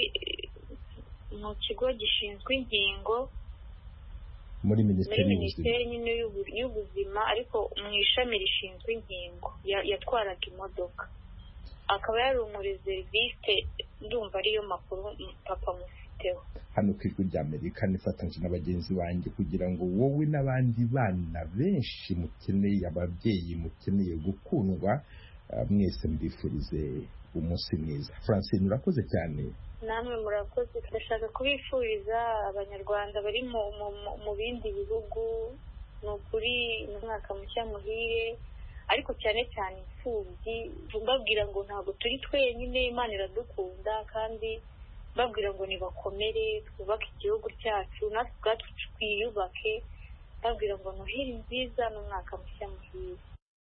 kigo gishinzwe ingingo muri minisiteri nyine y'ubuzima, ariko mu ishami rishinzwe ingingo yatwaraga imodoka, akaba yari umureseriviste. Ndumva ariyo makuru papa mufiteho. Hano ku ijwi ry'Amerika nifatanyije n'abagenzi banjye kugira ngo wowe n'abandi bana benshi mukeneye, ababyeyi mukeneye gukundwa, mwese mbifurize umunsi mwiza. Francine, urakoze cyane. Namwe murakoze. Turashaka kubifuriza abanyarwanda bari mu bindi bihugu, ni ukuri umwaka mushya muhire, ariko cyane cyane imfubyi, mbabwira ngo ntabwo turi twenyine, Imana iradukunda, kandi mbabwira ngo nibakomere, twubake igihugu cyacu, natwe ubwacu twiyubake, mbabwira ngo Noheli nziza n'umwaka mushya muhire.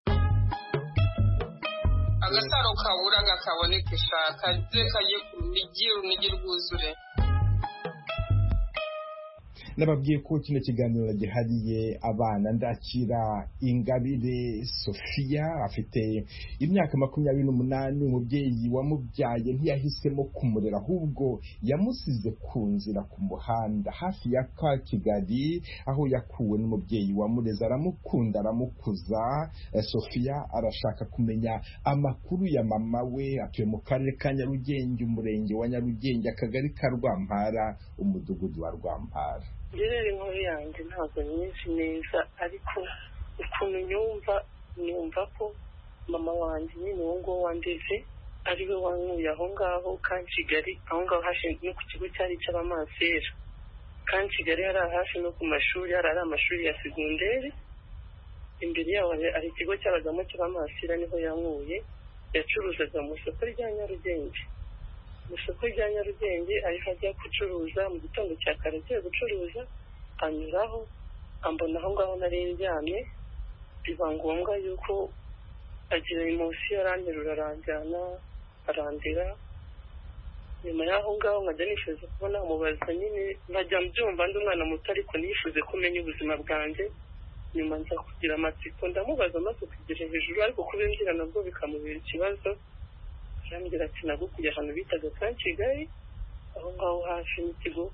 Agasaro kaburaga kaboneka ishaka ze kaye ku runigi rwuzure. nababwiye ko kino kiganiro gihariye abana. Ndakira Ingabire Sophia, afite imyaka 28. Umubyeyi wamubyaye ntiyahisemo kumurera, ahubwo yamusize ku nzira ku muhanda hafi ya Kigali, aho yakuwe n'umubyeyi wamureze. Aramukunda, aramukuza. Sophia arashaka kumenya amakuru ya mama we. Atuye mu karere ka Nyarugenge, umurenge wa Nyarugenge, akagari ka Rwampara, umudugudu wa Rwampara. Rero inkuru yanjye ntabwo nyinshi neza, ariko ukuntu nyumva ko mama wanjye nyine uwo nguwo wandeze ari we wankuye aho ngaho kandi Kigali, aho ngaho hashinzwe no ku kigo cyari cy'abamansera kandi Kigali hari hafi no ku mashuri, hari amashuri ya segonderi. Imbere yaho hari ikigo cyabagamo cy'abamansera, niho yankuye. Yacuruzaga mu isoko rya Nyarugenge. Mu isoko rya Nyarugenge ariho ajya gucuruza mu gitondo cya kare, agiye gucuruza anyuraho ambona aho ngaho nari ndyamye, biba ngombwa yuko agira emosi, aranterura aranjyana arandera. Nyuma y'aho ngaho nkajya nifuza kubona umubaza, nyine nkajya mbyumva ndi umwana muto, ariko nifuze kumenya ubuzima bwanjye. Nyuma nza kugira amatsiko ndamubaza, maze kugera hejuru, ariko kubimbwira nabwo bikamubera ikibazo. Arambwira ati nagukuye ahantu bitaga ka Kigali, aho ngaho hafi n'ikigo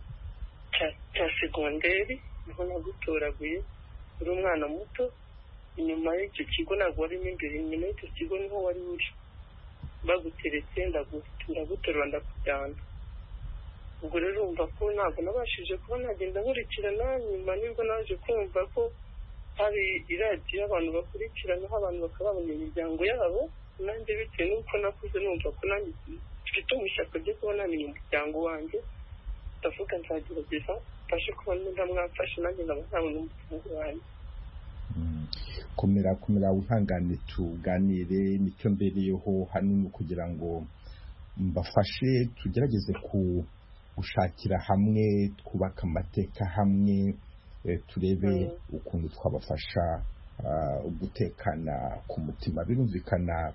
cya segonderi, niho nagutoraguye uri umwana muto. Inyuma y'icyo kigo ntabwo warimo imbere, inyuma y'icyo kigo niho wari uri. Baguteretse ndaguterura ndakujyana. Ubwo rero urumva ko ntabwo nabashije kuba nagenda nkurikirana. Nyuma nibwo naje kumva ko hari iradiyo abantu bakurikiranaho, abantu bakaba babona imiryango yabo. Nanjye bitewe n'uko nakuze numva ko nanjye mfite umushyaka ryo kuba namenya umuryango wanjye, ndavuga nzagerageza mfashe kuba ndamwafashe nanjye nkaba ntabona umuryango wanjye. Komera wihangane tuganire, nicyo mbereyeho hano kugira ngo mbafashe tugerageze gushakira hamwe, twubaka amateka hamwe, turebe ukuntu twabafasha gutekana ku mutima. Birumvikana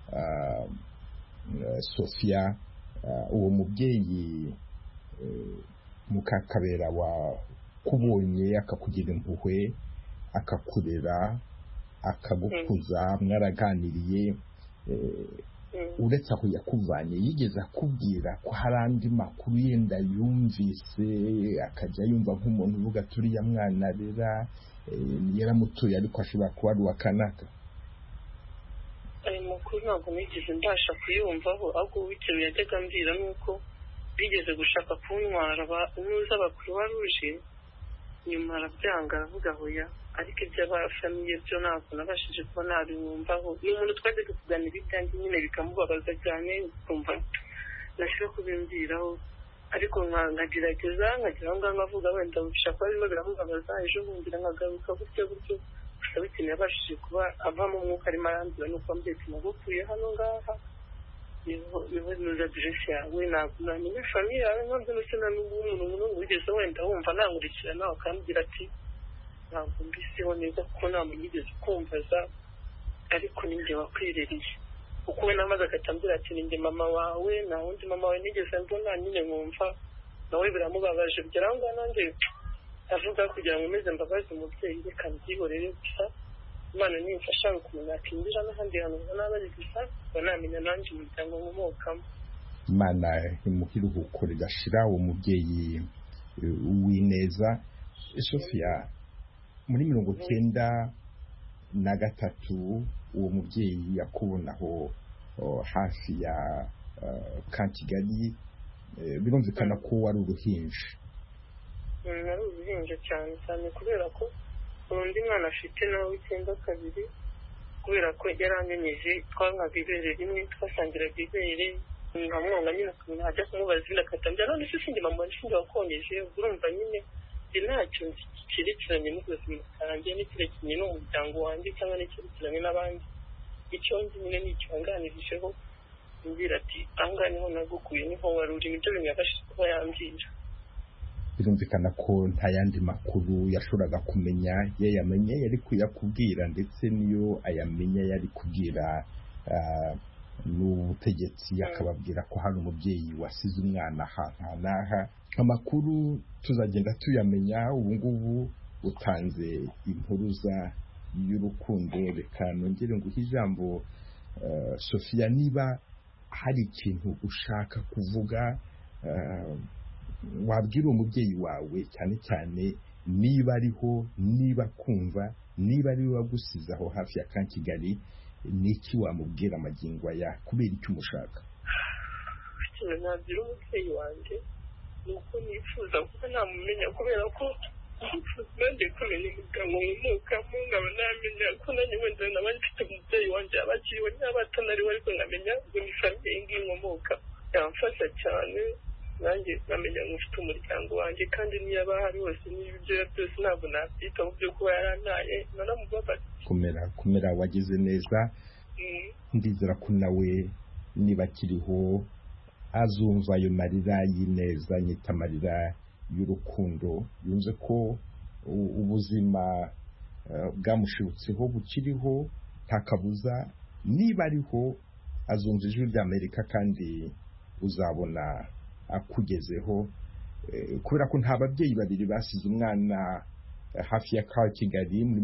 Sophia, uwo mubyeyi Mukakabera wakubonye akakugira impuhwe, akakurera, akagukuza, mwaraganiriye. Uretse aho yakuvanye, yigeze akubwira ko hari andi makuru yenda yumvise, akajya yumva nk'umuntu uvuga turiya mwana arera yaramutuye ariko ashobora kuba ari uwa kanaka? Ayo makuru ntabwo nigeze mbasha kuyumvaho, ahubwo bitewe yajyaga ambwira nuko bigeze gushaka kuntwara nuza abakuru baruje, nyuma arabyanga aravuga hoya, ariko iby'abafamiye byo ntabwo nabashije kuba nabimwumvaho. Ni umuntu twajyaga kuganira ibyanjye nyine bikamubabaza cyane, ukumva nashobora kubimbwiraho, ariko nkagerageza nkagira aho ngaho nkavuga wenda bishaka kuba birimo biramubabaza, ejo bundi nkagaruka gutyo. Gusa bitewe yabashije kuba avamo umwuka arimo arambwira nuko ambwira nagukuye hano ngaha, niho nuza aderesi yawe, ntabwo namenya famiye yawe, ntabwo ndetse na n'umuntu wigeze wenda wumva nankurikirana akambwira ati ntabwo mbiseho neza kuko nta muntu yigeze kumvaza, ariko ninjye wakwireriye. Kuko we namaze agatambira ati ninjye mama wawe, nta wundi mama wawe nigeze mbona. Nyine nkumva nawe biramubabaje, bigera aho ngaho nanjye avuga kugira ngo meze mbabaze umubyeyi, reka mbyihorere gusa Imana nimfasha kumenya akinjira n'ahandi hantu ubona bari gusa banamenya nanjye umuryango nkomokamo. Imana imuhiruhuko ridashira uwo mubyeyi w'ineza. Sophia, muri 1993 uwo mubyeyi yakubonaho hafi ya Kigali, birumvikana ko wari uruhinja. Nari uruhinja cyane kubera ko undi mwana afite nawe 92, kubera ko yaranyenyeje, twankaga ibere rimwe, twasangiraga ibere, nkamwonga nyine nkajya kumubaza izina akatambya, none se sindi mama nshinge wakonyeje. Urumva nyine ntacyo cyerekeranye n'ubuzima bwanjye, n'icyerekeranye n'umuryango wanjye cyangwa n'icyerekeranye n'abandi. Icyo nzi nyine n'icyanganirijeho, mbwira ati ahangaha niho nagukuye, niho wari uri, nibyo bintu yabashije kuba yambwira. Birumvikana ko nta yandi makuru yashoboraga kumenya, yamenye yari kuyakubwira, ndetse niyo ayamenya yari kubwira n'ubutegetsi akababwira ko hari umubyeyi wasize umwana ahantu n'aha. Amakuru tuzagenda tuyamenya. Ubu ngubu utanze impuruza y'urukundo. Reka nongere nguhe ijambo Sophia, niba hari ikintu ushaka kuvuga wabwira umubyeyi wawe, cyane cyane niba ariho, niba kumva, niba ari we wagusize aho hafi ya Kigali, niki wamubwira amagingo aya kubera icyo umushaka? Ikintu nabwira umubyeyi wanjye ni uko nifuza kuba namumenya, kubera ko nanjye kumenya umuryango nkomokamo, nkaba namenya ko nanjye wenda naba mfite umubyeyi wanjye aba akiriho niba atanariho, ariko nkamenya ngo ni famiye ngiyi nkomoka. Yamfasha cyane nanjye nkamenya ngo mfite umuryango wanjye, kandi niyo aba ahari hose n'ibyo byose ntabwo nabyita mu byo kuba yarantaye, nanamubabaza. Kumera wagize neza. Ndizera ko nawe niba akiriho azumva ayo marira y'ineza, nyita amarira y'urukundo, yumve ko ubuzima bwamushibutseho bukiriho, nta kabuza. Niba ariho azumva ijwi ry'Amerika kandi uzabona akugezeho, kubera ko nta babyeyi babiri basize umwana hafi ya Kigali muri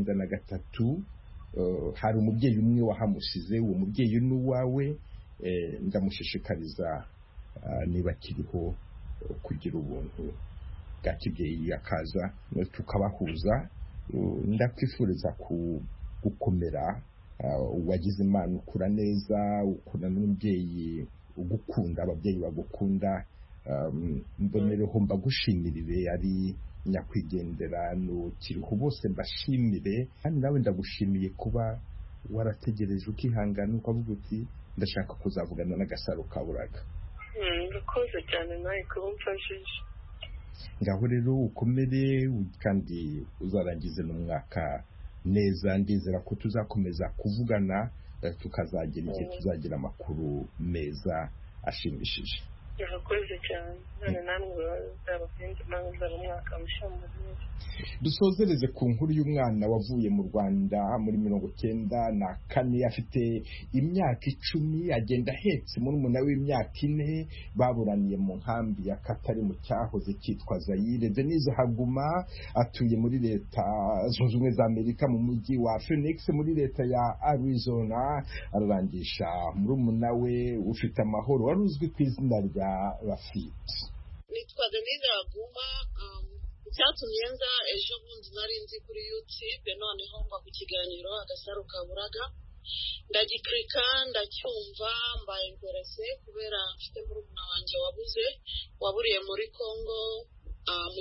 1993. Hari umubyeyi umwe wahamusize, uwo mubyeyi ni uwawe. Ndamushishikariza niba akiriho kugira ubuntu bwa kibyeyi akaza tukabahuza. Ndakwifuriza gukomera, wagize Imana, ukura neza, ukura n'umubyeyi ugukunda, ababyeyi bagukunda. Mbonereho mbagushimirire ari nyakwigendera n'ukiriho bose mbashimire, kandi nawe ndagushimiye kuba warategereje ukihangana ukavuga uti ndashaka kuzavugana n'Agasaro Kaburaga. Ndakoze cyane nawe kuba umfashije. Ngaho rero ukomere kandi uzarangize n'umwaka neza. Ndizera ko tuzakomeza kuvugana, tukazagera igihe tuzagira amakuru meza ashimishije. Ndakoze cyane. None namwe bazabafinde manza umwaka mushambuze. Dusozereze ku nkuru y'umwana wavuye mu Rwanda muri 1994, afite imyaka 10, agenda ahetse murumuna w'imyaka 4, baburaniye mu nkambi ya Katari mu cyahoze cyitwa Zaire. Denise Haguma atuye muri leta zunze ubumwe za Amerika mu mujyi wa Phoenix muri leta ya Arizona, ararangisha murumuna we ufite amahoro wari uzwi ku izina rya Rafit. Nitwa Denise Haguma. Icyatumye nza ejo bundi nari nzi kuri YouTube, noneho mba ku kiganiro Agasaro Kaburaga, ndagikirika ndacyumva, mbaye interese kubera mfite murumuna wanjye waburiye muri Congo mu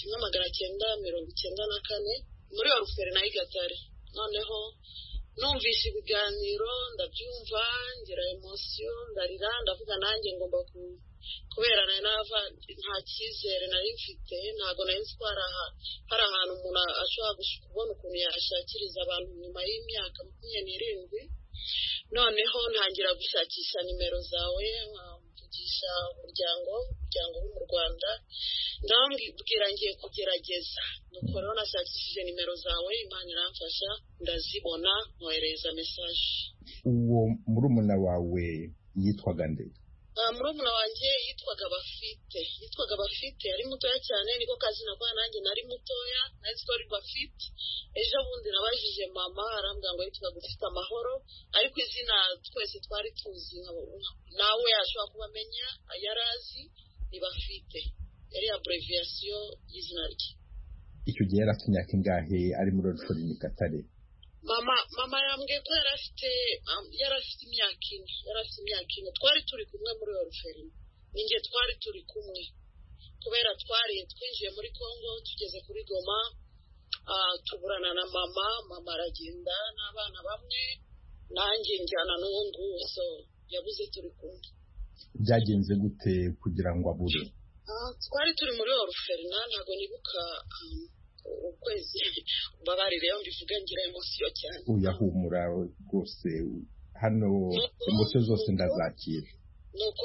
1994 muri orphelinat ya Gatare. Noneho numvise ibiganiro ndabyumva, ngira emotion, ndarira, ndavuga nanjye ngomba kubera nava nta cyizere nari mfite, ntago nari nzwara hari ahantu umuntu ashobora kubona ukuntu yashakiriza abantu nyuma y'imyaka 27. Noneho ntangira gushakisha nimero zawe, mvugisha umuryango wo mu Rwanda, ndambwira ngiye kugerageza. Nuko rero nashakishije nimero zawe, Imana iramfasha ndazibona, nkohereza message. Uwo murumuna wawe yitwaga nde? Murumuna wanjye yitwaga Bafite, ari mutoya cyane, niko kazina kwa nanjye nari mutoya, nari Bafite. Ejo bundi nabajije mama, arambwira ngo yitwaga Ufite Amahoro, ariko izina twese twari tuzi, nawe yashobora kubamenya, yarazi ni Bafite, yari abbreviation y'izina rye. Icyo gihe yari afite imyaka ingahe ari muri orphelinat Katare? Mama yambwiye ko yari afite imyaka 4. Twari turi kumwe muri orphelinat, ninjye twari turi kumwe kubera twinjiye muri Congo, tugeze kuri Goma, tuburana na mama aragenda n'abana bamwe, nanjye njyana n'uwo nguwo, so yabuze turi kumwe. Byagenze gute kugira ngo abure? Twari turi muri orphelinat, ntago nibuka ukwezi, mbabarire iyo mbivuga ngira emotion cyane. Uyahumura rwose, hano emotion zose ndazakira. Nuko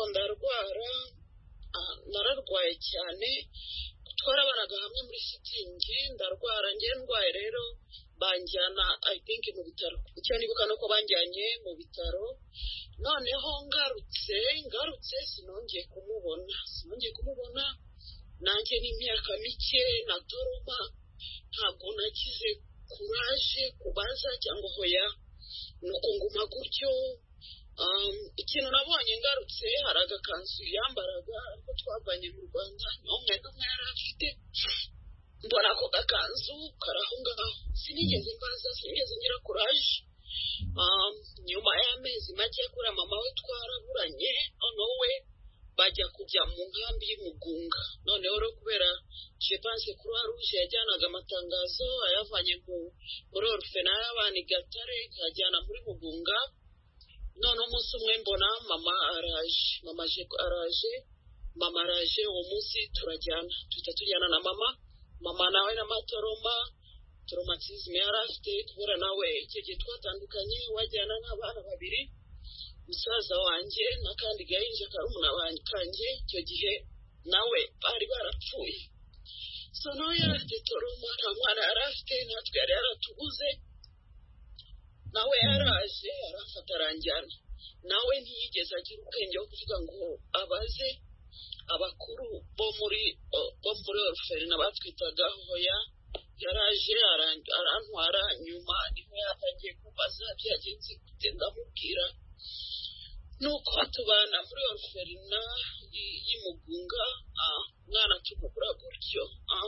nararwaye cyane, twarabanaga hamwe muri shitingi, ndarwara, ndwaye rero banjyana I think mu bitaro. Icyo nibuka nuko banjyanye mu bitaro, noneho ngarutse sinongeye kumubona nanjye n'imyaka mike na Toroma ntabwo nagize kuraje kubaza cyangwa hoya nuko nguma gutyo. Ikintu nabonye ngarutse hari agakanzu yambaraga ariko twavanye mu Rwanda n'umwe yari afite, mbona ako gakanzu karaho ngaho, sinigeze ngira kuraje. Nyuma y'amezi make kuri mama we twaraburanye, noneho we bajya kujya mu nkambi y'Umugunga. Noneho rero kubera je pense Croix Rouge yajyanaga amatangazo ayavanye muri orphelinat y'abana i Gatare ikajyana muri Mugunga. None umunsi umwe mbona mama araje uwo munsi tujyana na mama nawe na Matoroma. Traumatisme yari afite kubera nawe icyo gihe twatandukanye, wajyana n'abana babiri, musaza wanjye n'akandi gahinja karumuna kanjye, icyo gihe nawe bari barapfuye. So nawe yari afite Toroma, nta mwana yari afite, natwe yari yaratubuze. Nawe yaraje arafata aranjyana, nawe ntiyigeze agira ubwenge wo kuvuga ngo abaze abakuru bo muri orphelinat batwitaga hoya. Yaraje arantwara, nyuma niho yatangiye kubaza byagenze gute, ndamubwira nuko tubana muri orphelinat y'Umugunga. Mwana tumukura gutyo,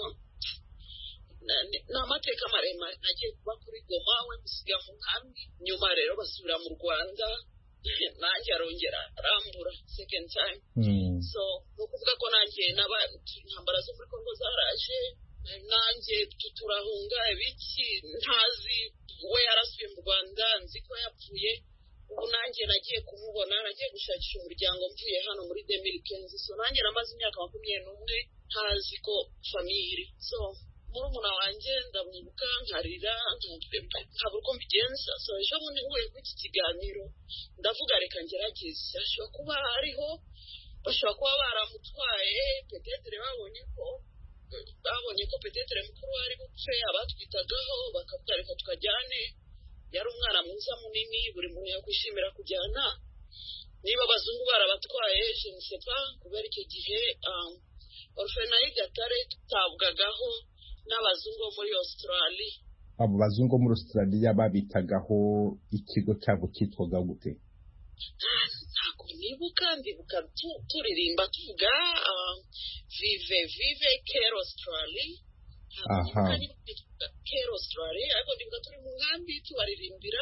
ni amateka maremare. Nagiye kuba kuri Goma, we musiga mu nkambi, nyuma rero basubira mu Rwanda, nanjye arongera arambura second time. So ni ukuvuga ko nanjye intambara zo muri Kongo zaraje, nanjye turahunga ibiki ntazi. We yarasubiye mu Rwanda, nzi ko yapfuye. Ubu nanjye nagiye kumubona, nagiye gushakisha umuryango mvuye hano muri 2015. So nanjye namaze imyaka 21 ntazi ko famille. So murumuna wanjye ndamwibuka nkarira, nkabura uko mbigenza. So ejo bundi nguye kuri iki kiganiro ndavuga reka ngerageze, ashobora kuba hariho, bashobora kuba baramutwaye, petetere babonye ko petetere mukuru wari gupfe, abatwitagaho bakavuga reka tukajyane. Yari umwana mwiza munini, buri muntu yakwishimira kujyana. Niba abazungu barabatwaye je ne sais pas, kubera icyo gihe orphelinat y'i Gatare tutabwagaho n'abazungu muri Australia. Abo bazungu muri Australia babitagaho ikigo cyabo cyitwaga gute? Ntabwo ndibuka turirimba tuvuga vive Care Australia. Care Australia, ariko ndibuka turi mu nkambi tubaririmbira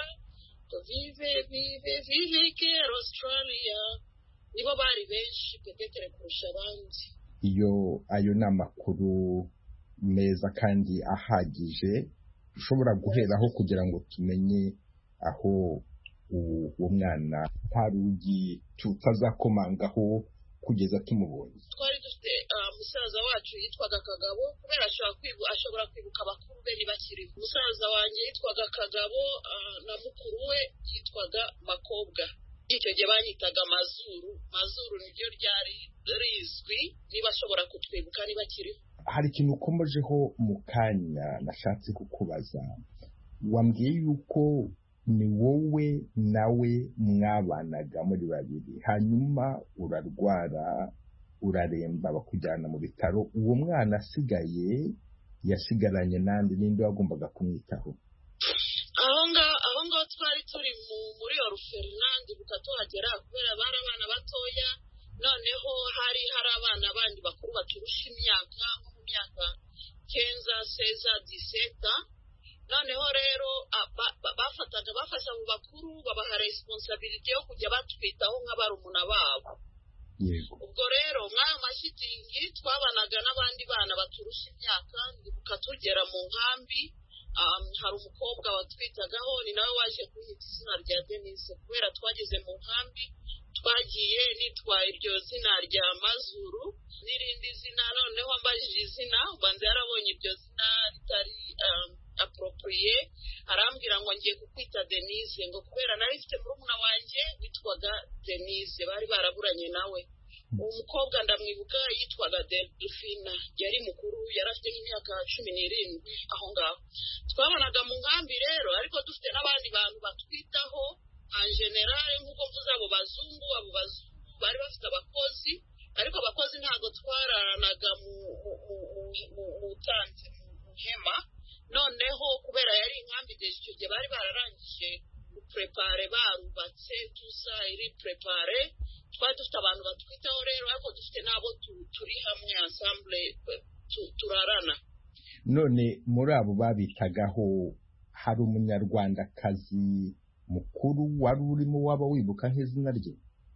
vive Care Australia. Nibo bari benshi petetere kurusha abandi. Ayo ni amakuru meza kandi ahagije ushobora guheraho kugira ngo tumenye aho uwo mwana ntarugi tutazakomangaho kugeza tumubonye. Twari dufite musaza wacu yitwaga Kagabo, kubera ashobora kwibuka abakuru be ntibakiri. Musaza wanjye yitwaga Kagabo, na mukuru we yitwaga Makobwa. Icyo gihe banyitaga Mazuru niryo ryari rizwi, niba ashobora kutwibuka ntibakiri. Hari ikintu ukomojeho mu kanya nashatse kukubaza. Wambwiye yuko ni wowe nawe mwabanaga muri babiri, hanyuma urarwara uraremba bakujyana mu bitaro. Uwo mwana asigaye yasigaranye nande, ninde wagombaga kumwitaho? Aho ngaho twari turi muri orphelinat, ndibuka tuhagera kubera bari abana batoya. Noneho hari abana bandi bakuru baturusha imyaka, nko mu myaka 15-16. Noneho rero bafasha abo bakuru babaha responsibility yo kujya batwitaho nk'abarumuna babo. Ubwo rero mw'ayo mashitingi twabanaga n'abandi bana baturusha imyaka. Ndibuka tugera mu nkambi, hari umukobwa watwitagaho, ni nawe waje kunyita izina rya Denise, kubera twageze mu nkambi twagiye nitwaye iryo zina rya Mazuru n'irindi zina. Noneho ambajije izina, ubanza yarabonye iryo zina ritari approprié, arambwira ngo ngiye kukwita Denise, ngo kubera nari mfite murumuna wanjye witwaga Denise, bari baraburanye nawe. Uwo mukobwa ndamwibuka yitwaga Delphine, yari mukuru, yari afite nk'imyaka 17. Aho ngaho twabanaga mu nkambi rero, ariko dufite n'abandi bantu batwitaho, generale nk'uko mvuze abo bazungu bari bafite abakozi, ariko abakozi ntabwo twararanaga mu tante mu hema. Noneho kubera yari inkambi icyo gihe bari bararangije prepare, barubatse tusa iri prepare, twari dufite abantu batwitaho rero, ariko dufite n'abo turi hamwe ensemble turarana. None muri abo babitagaho hari umunyarwandakazi mukuru wari urimo waba wibuka nk'izina rye?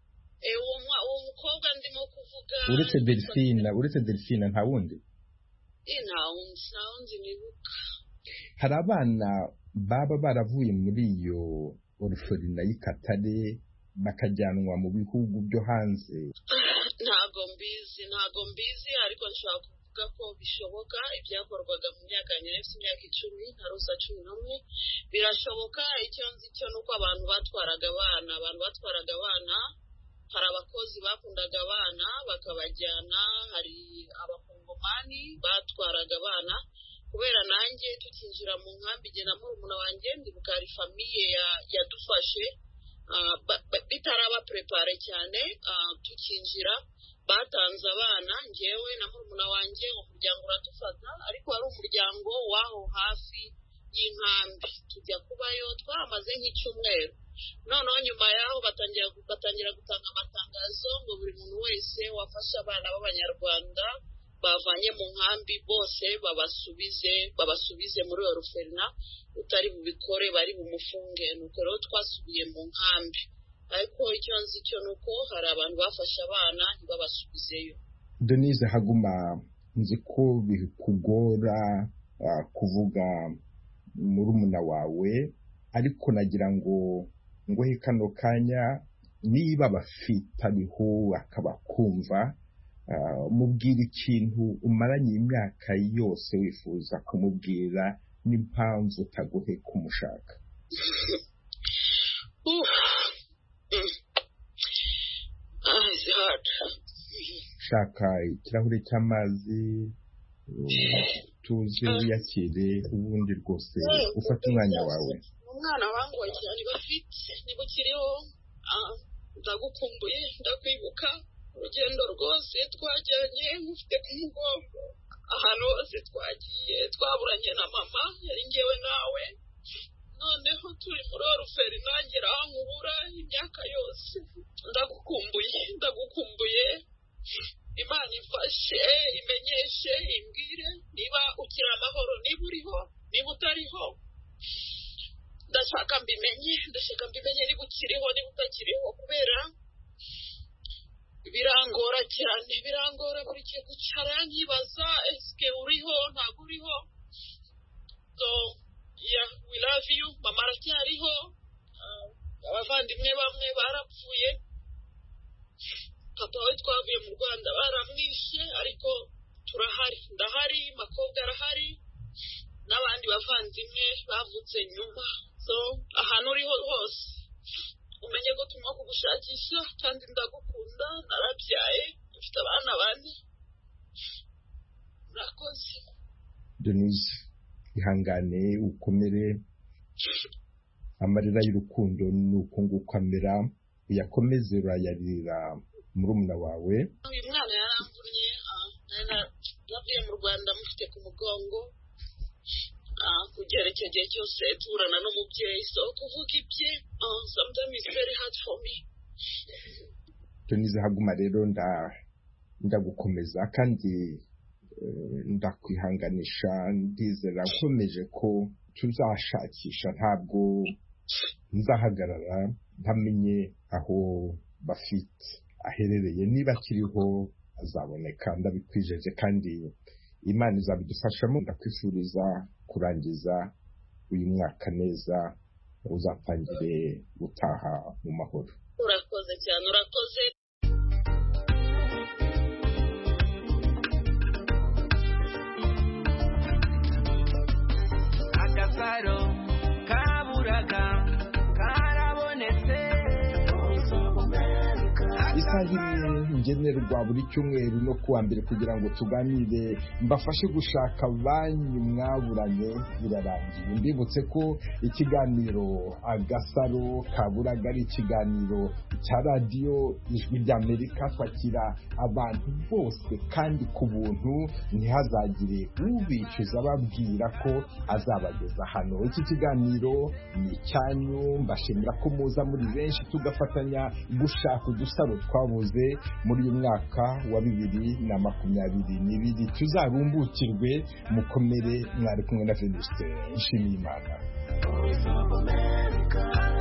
Uwo mukobwa ndimo kuvuga uretse Delphine nta wundi? Nta wundi nibuka. Hari abana baba baravuye muri iyo orphelinat y'Ikatare bakajyanwa mu bihugu byo hanze? Ntago mbizi, ariko nshaka kuvuga ko bishoboka. Ibyakorwaga mu myaka y'imyaka 10 ntaruza 11 birashoboka. Icyo nzi cyo nuko abantu batwaraga abana, hari abakozi bakundaga abana bakabajyana, hari abakongomani batwaraga abana. Kubera nanjye tukinjira mu nkambi jye na murumuna wanjye ndibuka hari famiye yadufashe bitaraba prepare cyane, tukinjira batanze abana njyewe na murumuna wanjye, umuryango uradufata, ariko ari umuryango waho hafi y'inkambi. Tujya kubayo twamaze nk'icyumweru. Noneho nyuma yaho batangira gutanga amatangazo ngo buri muntu wese wafashe abana b'abanyarwanda bavanye mu nkambi bose babasubize muri orphelinat, utari bubikore bari bumufunge. Nuko rero twasubiye mu nkambi, ariko icyo nzi cyo nuko hari abantu bafashe abana ntibabasubizeyo. Denise Haguma, nzi ko bikugora kuvuga murumuna wawe, ariko nagira ngo he kano kanya niba bafite ariho akabakumva, mubwira ikintu umaranye imyaka yose wifuza kumubwira n'impamvu utaguhe kumushaka. Shaka ikirahure cy'amazi tuzi wiyakire, ubundi rwose ufata umwanya wawe. Umwana wangu cyane bafite nibukiriho, ndagukumbuye, ndakwibuka urugendo rwose twajyanye mufite ku mugongo, ahantu hose twagiye twaburanye na mama, yari ngewe nawe. Noneho turi muri orphelinat ngera aho nkubura imyaka yose. Ndagukumbuye. Imana ifashe imenyeshe imbwire niba ukira amahoro, niba uriho, niba utariho. Ndashaka mbimenye niba ukiriho, niba utakiriho, kubera birangora cyane, birangora buri gihe gucara nkibaza eske uriho ntabwo uriho. So yeah, we love you. Mama aracyariho, abavandimwe bamwe barapfuye, papa we twavuye mu Rwanda baramwishe, ariko turahari, ndahari, Makobwa arahari, n'abandi bavandimwe bavutse nyuma. So ahantu uriho hose umenye ko turimo kugushakisha, kandi ndagukunda, narabyaye, mfite abana bane. Murakoze. Denise, ihangane ukomere, amarira y'urukundo nuko nguko amera, uyakomeze urayarira murumuna wawe. Uyu mwana yaramvunye, navuye mu Rwanda mufite ku mugongo, kugera icyo gihe cyose turana n'umubyeyi, so kuvuga ibye sometimes it's very hard for me. Denise Haguma, rero ndagukomeza kandi ndakwihanganisha, ndizera nkomeje ko tuzashakisha, ntabwo nzahagarara ntamenye aho bafite aherereye. Niba akiriho azaboneka, ndabikwijeje, kandi Imana izabidufashamo. Ndakwifuriza kurangiza uyu mwaka neza, uzatangire gutaha mu mahoro. Urakoze cyane, urakoze. Agasaro kaburaga karabonetse. isaha imwe ngenerwa buri cyumweru no kuwa mbere kugira ngo tuganire mbafashe gushaka banyu mwaburanye birarangiye. Mbibutse ko ikiganiro Agasaro Kaburaga ari ikiganiro cya radiyo Ijwi ry'Amerika, twakira abantu bose kandi ku buntu, ntihazagire ubicuza babwira ko azabageza hano. Iki kiganiro ni icyanyu, mbashimira ko muza muri benshi tugafatanya gushaka udusaro twabuze muri uyu mwaka wa 2022. Tuzarumbukirwe, mukomere. Mwari kumwe na Venuste Nshimiyimana.